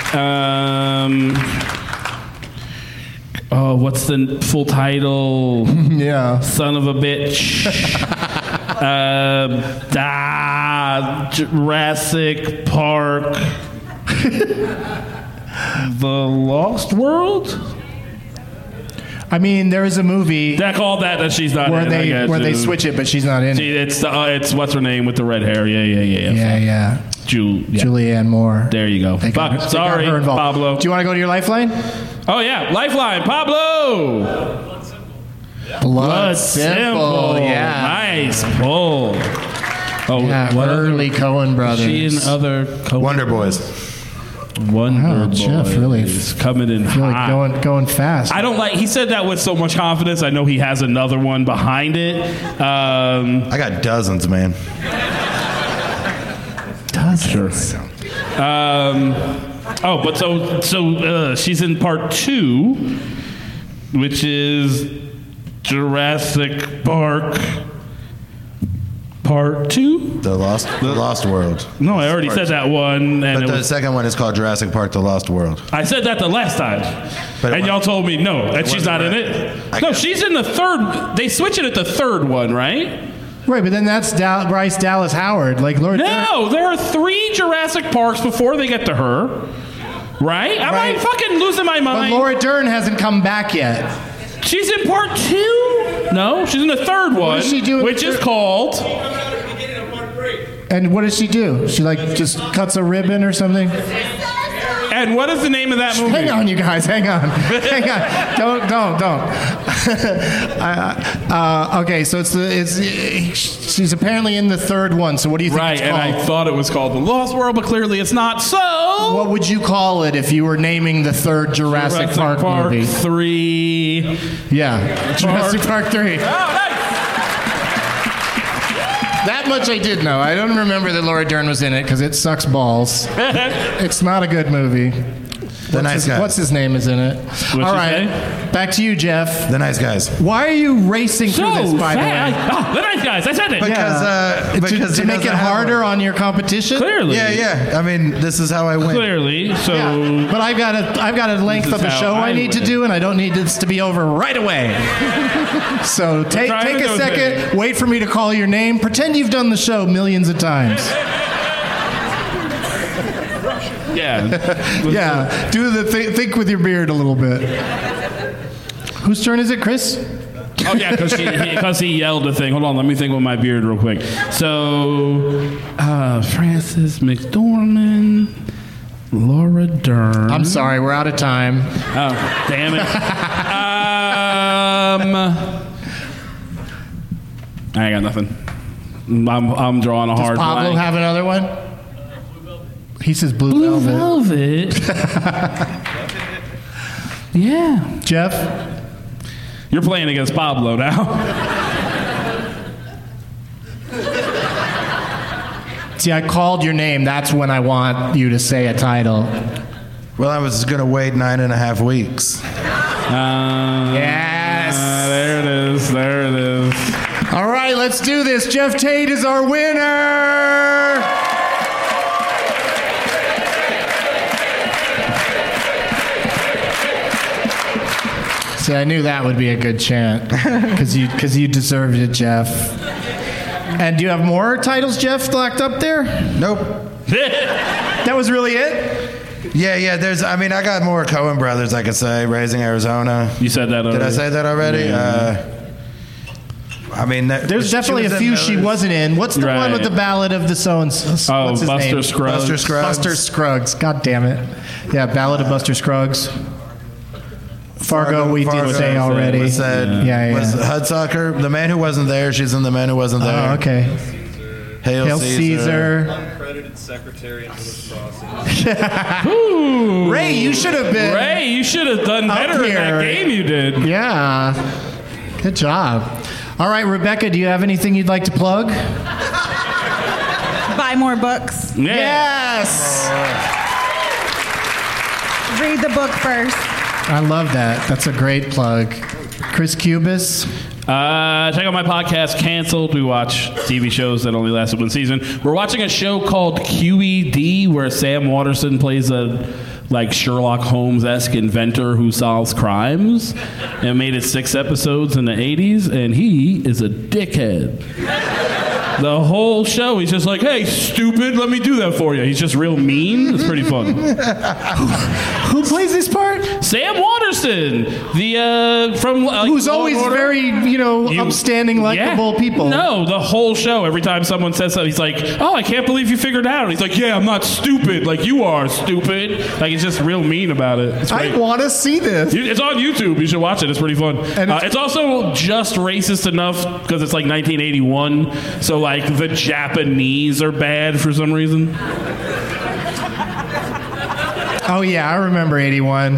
Oh, what's the full title?
Yeah.
Son of a bitch. Jurassic Park. The Lost World?
I mean, there is a movie.
They call that she's not
where
in.
Where they switch it, but she's not in.
It's what's her name with the red hair?
Yeah. Julianne Moore.
There you go. Sorry, Pablo.
Do you want to go to your lifeline?
Oh yeah, lifeline, Pablo.
Blood Simple. Yeah.
Nice pull. Oh,
yeah, early Coen brothers.
She and other
Wonder Boys.
Wonder Boys.
Jeff really
coming in hot.
Like going fast.
I don't like. He said that with so much confidence. I know he has another one behind it.
I got dozens, man.
Dozens.
Sure. But so she's in part 2, which is Jurassic Park. Part 2?
The Lost World.
No, I already said that one.
But the second one is called Jurassic Park: The Lost World.
I said that the last time, and y'all told me no, that she's not in it. No, she's in the third. They switch it at the third one, right?
Right, but then that's Bryce Dallas Howard. Like Lord.
No, there are 3 Jurassic Parks before they get to her. Right? Am I fucking losing my mind?
But Laura Dern hasn't come back yet.
She's in part 2? No, she's in the third one.
What is she doing?
Which is called.
And what does she do? She just cuts a ribbon or something?
And what is the name of that movie?
Hang on, you guys. Hang on. Don't. Okay, so she's apparently in the third one. So what do you think it's called?
Right, and I thought it was called The Lost World, but clearly it's not. So
what would you call it if you were naming the third Jurassic Park movie?
3.
Yeah, Jurassic Park 3.
Oh, nice.
That much I did know. I don't remember that Laura Dern was in it because it sucks balls. It's not a good movie.
The Nice Guys.
What's his name is in it?
What'd
All
you
right,
say?
back to you, Jeff.
The Nice Guys.
Why are you racing through this, by the way?
The Nice Guys, I said it.
Because
to make it harder on your competition?
Clearly.
Yeah. I mean, this is how I win.
Clearly. So.
Yeah. But I've got a length of a show I need to do, and I don't need this to be over right away. So take a second, wait for me to call your name. Pretend you've done the show millions of times.
Yeah.
Yeah. Do the think with your beard a little bit. Whose turn is it, Chris?
Oh yeah, because he yelled a thing. Hold on, let me think with my beard real quick. So, Frances McDormand, Laura Dern.
I'm sorry, we're out of time.
Oh, damn it. I got nothing. I'm drawing a hard
Does Pablo
blank.
have another one? He says Blue
Velvet. Yeah.
Jeff?
You're playing against Pablo now.
See, I called your name. That's when I want you to say a title.
Well, I was going to wait 9.5 weeks.
Yes.
There it is.
All right, let's do this. Jeff Tate is our winner. See, I knew that would be a good chant because you deserved it, Jeff. And do you have more titles, Jeff, locked up there?
Nope.
That was really it?
Yeah. I got more Coen Brothers I could say. Raising Arizona.
You said that already.
Did I say that already?
Yeah.
There's definitely a few she wasn't in. What's the one with the Ballad of the So-and-so?
Oh,
What's his
Buster
name?
Scruggs.
Buster Scruggs.
Buster Scruggs. God damn it. Yeah, Ballad of Buster Scruggs. Fargo we did say already.
Was Hudsucker, the man who wasn't there? She's in The Man Who Wasn't There.
Oh, okay.
Hail Caesar.
Uncredited secretary in Lewis Crossing.
Ray, you should have been.
Ray, you should have done better in that game you did.
Yeah. Good job. All right, Rebecca, do you have anything you'd like to plug?
Buy more books.
Yes.
Read the book first.
I love that. That's a great plug. Chris Cubis.
Check out my podcast, Canceled. We watch TV shows that only lasted one season. We're watching a show called QED, where Sam Waterston plays a Sherlock Holmes-esque inventor who solves crimes. And it made it 6 episodes in the 80s, and he is a dickhead. The whole show, he's just like, hey, stupid, let me do that for you. He's just real mean. It's pretty fun.
Who plays this part?
Sam Waterston, from
who's always very, upstanding, likable people.
No, the whole show. Every time someone says something, he's like, "Oh, I can't believe you figured it out." And he's like, "Yeah, I'm not stupid. Like you are stupid." Like he's just real mean about it. It's great.
I want to see this.
It's on YouTube. You should watch it. It's pretty fun. And it's also just racist enough because it's like 1981. So like the Japanese are bad for some reason.
Oh, yeah, I remember 81.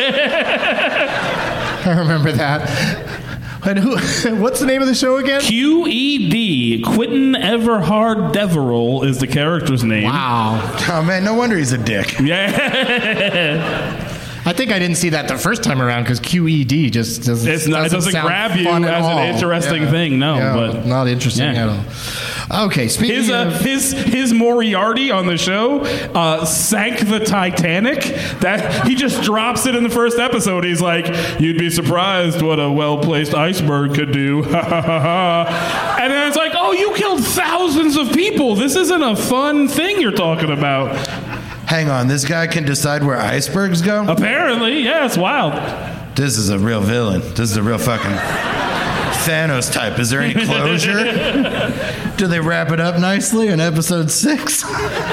I remember that. And what's the name of the show again?
QED. Quentin Everhard Deverell is the character's name.
Wow.
Oh, man, no wonder he's a dick.
Yeah.
I think I didn't see that the first time around because QED just doesn't.
It doesn't grab you as an interesting thing. No, but
not interesting at all. Okay, speaking of
his Moriarty on the show sank the Titanic. That he just drops it in the first episode. He's like, "You'd be surprised what a well-placed iceberg could do." And then it's like, "Oh, you killed thousands of people. This isn't a fun thing you're talking about."
Hang on, this guy can decide where icebergs go?
Apparently, yeah, it's wild.
This is a real villain. This is a real fucking Thanos type. Is there any closure? Do they wrap it up nicely in episode 6?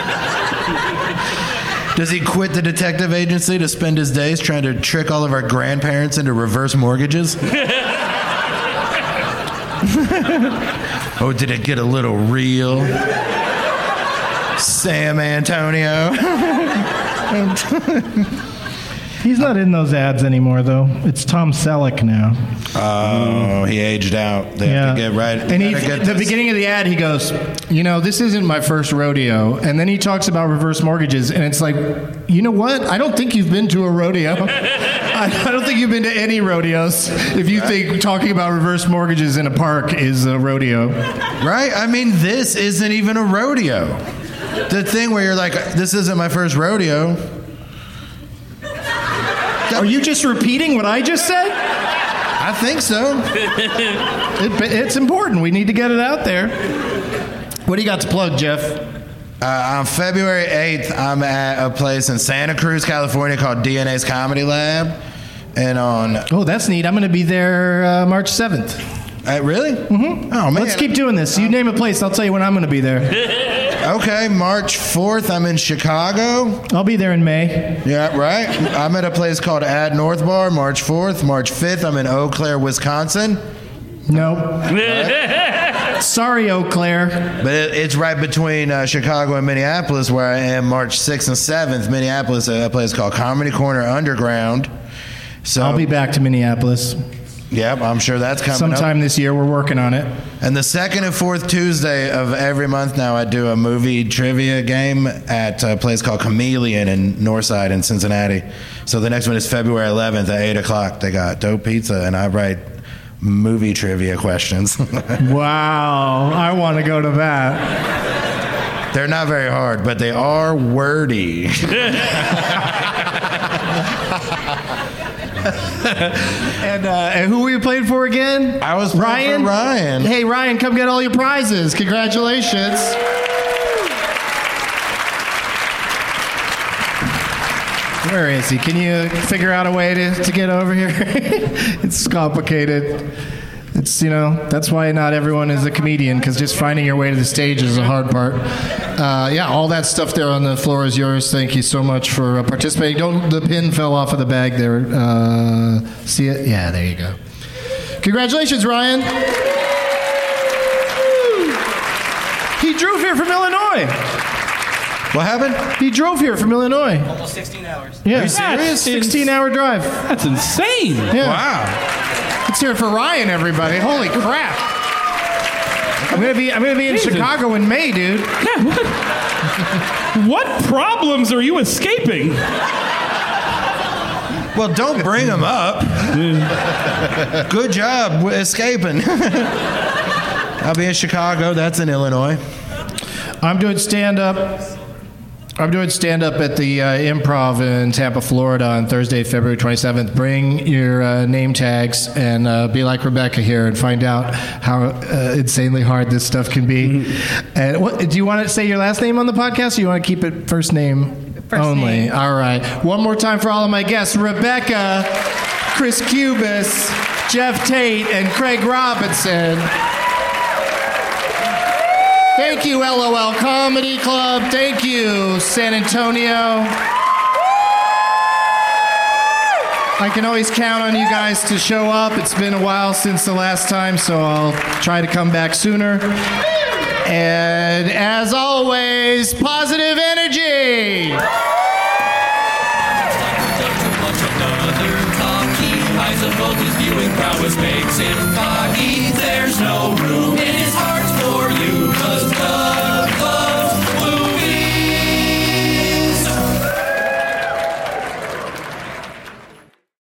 Does he quit the detective agency to spend his days trying to trick all of our grandparents into reverse mortgages? Oh, did it get a little real? Sam Antonio.
He's not in those ads anymore, though. It's Tom Selleck now.
Oh, he aged out. They have to get right.
And at the beginning of the ad, he goes, this isn't my first rodeo. And then he talks about reverse mortgages, and it's like, you know what? I don't think you've been to a rodeo. I don't think you've been to any rodeos if you think talking about reverse mortgages in a park is a rodeo.
Right? I mean, this isn't even a rodeo. The thing where you're like, this isn't my first rodeo.
Are you just repeating what I just said?
I think so.
It's important. We need to get it out there. What do you got to plug, Jeff?
On February 8th, I'm at a place in Santa Cruz, California called DNA's Comedy Lab. And
Oh, that's neat. I'm going to be there March 7th.
Really?
Mm-hmm.
Oh, man.
Let's keep doing this. You name a place, I'll tell you when I'm going to be there.
Okay, March 4th, I'm in Chicago.
I'll be there in May.
Yeah, right. I'm at a place called Ad North Bar, March 4th. March 5th, I'm in Eau Claire, Wisconsin.
Nope.
Right?
Sorry, Eau Claire.
But it's right between Chicago and Minneapolis, where I am March 6th and 7th. Minneapolis, a place called Comedy Corner Underground. So
I'll be back to Minneapolis.
Yep, I'm sure that's coming
sometime this year. We're working on it.
And the second and fourth Tuesday of every month now, I do a movie trivia game at a place called Chameleon in Northside in Cincinnati. So the next one is February 11th at 8 o'clock. They got dope pizza, and I write movie trivia questions.
Wow, I want to go to that.
They're not very hard, but they are wordy.
And who were you playing for again?
I was playing for Ryan.
Hey, Ryan, come get all your prizes. Congratulations. Where is he? Can you figure out a way to get over here? It's complicated. It's, that's why not everyone is a comedian, because just finding your way to the stage is a hard part. All that stuff there on the floor is yours. Thank you so much for participating. The pin fell off of the bag there. See it? Yeah, there you go. Congratulations, Ryan. He drove here from Illinois.
What happened?
He drove here from Illinois.
Almost 16 hours.
Yeah.
Are you serious?
16-hour drive.
That's insane.
Yeah.
Wow.
Let's hear it for Ryan, everybody. Holy crap. I'm gonna be in Chicago in May, dude.
Yeah, what problems are you escaping?
Well, don't bring them up. Good job escaping. I'll be in Chicago. That's in Illinois.
I'm doing stand-up at the Improv in Tampa, Florida on Thursday, February 27th. Bring your name tags and be like Rebecca here and find out how insanely hard this stuff can be. And do you want to say your last name on the podcast, or you want to keep it first name only?
Name.
All right. One more time for all of my guests. Rebecca, Chris Cubis, Jeff Tate, and Craig Robinson. Thank you, LOL Comedy Club. Thank you, San Antonio. I can always count on you guys to show up. It's been a while since the last time, so I'll try to come back sooner. And as always, positive energy.
Viewing prowess makes him cocky. There's no room in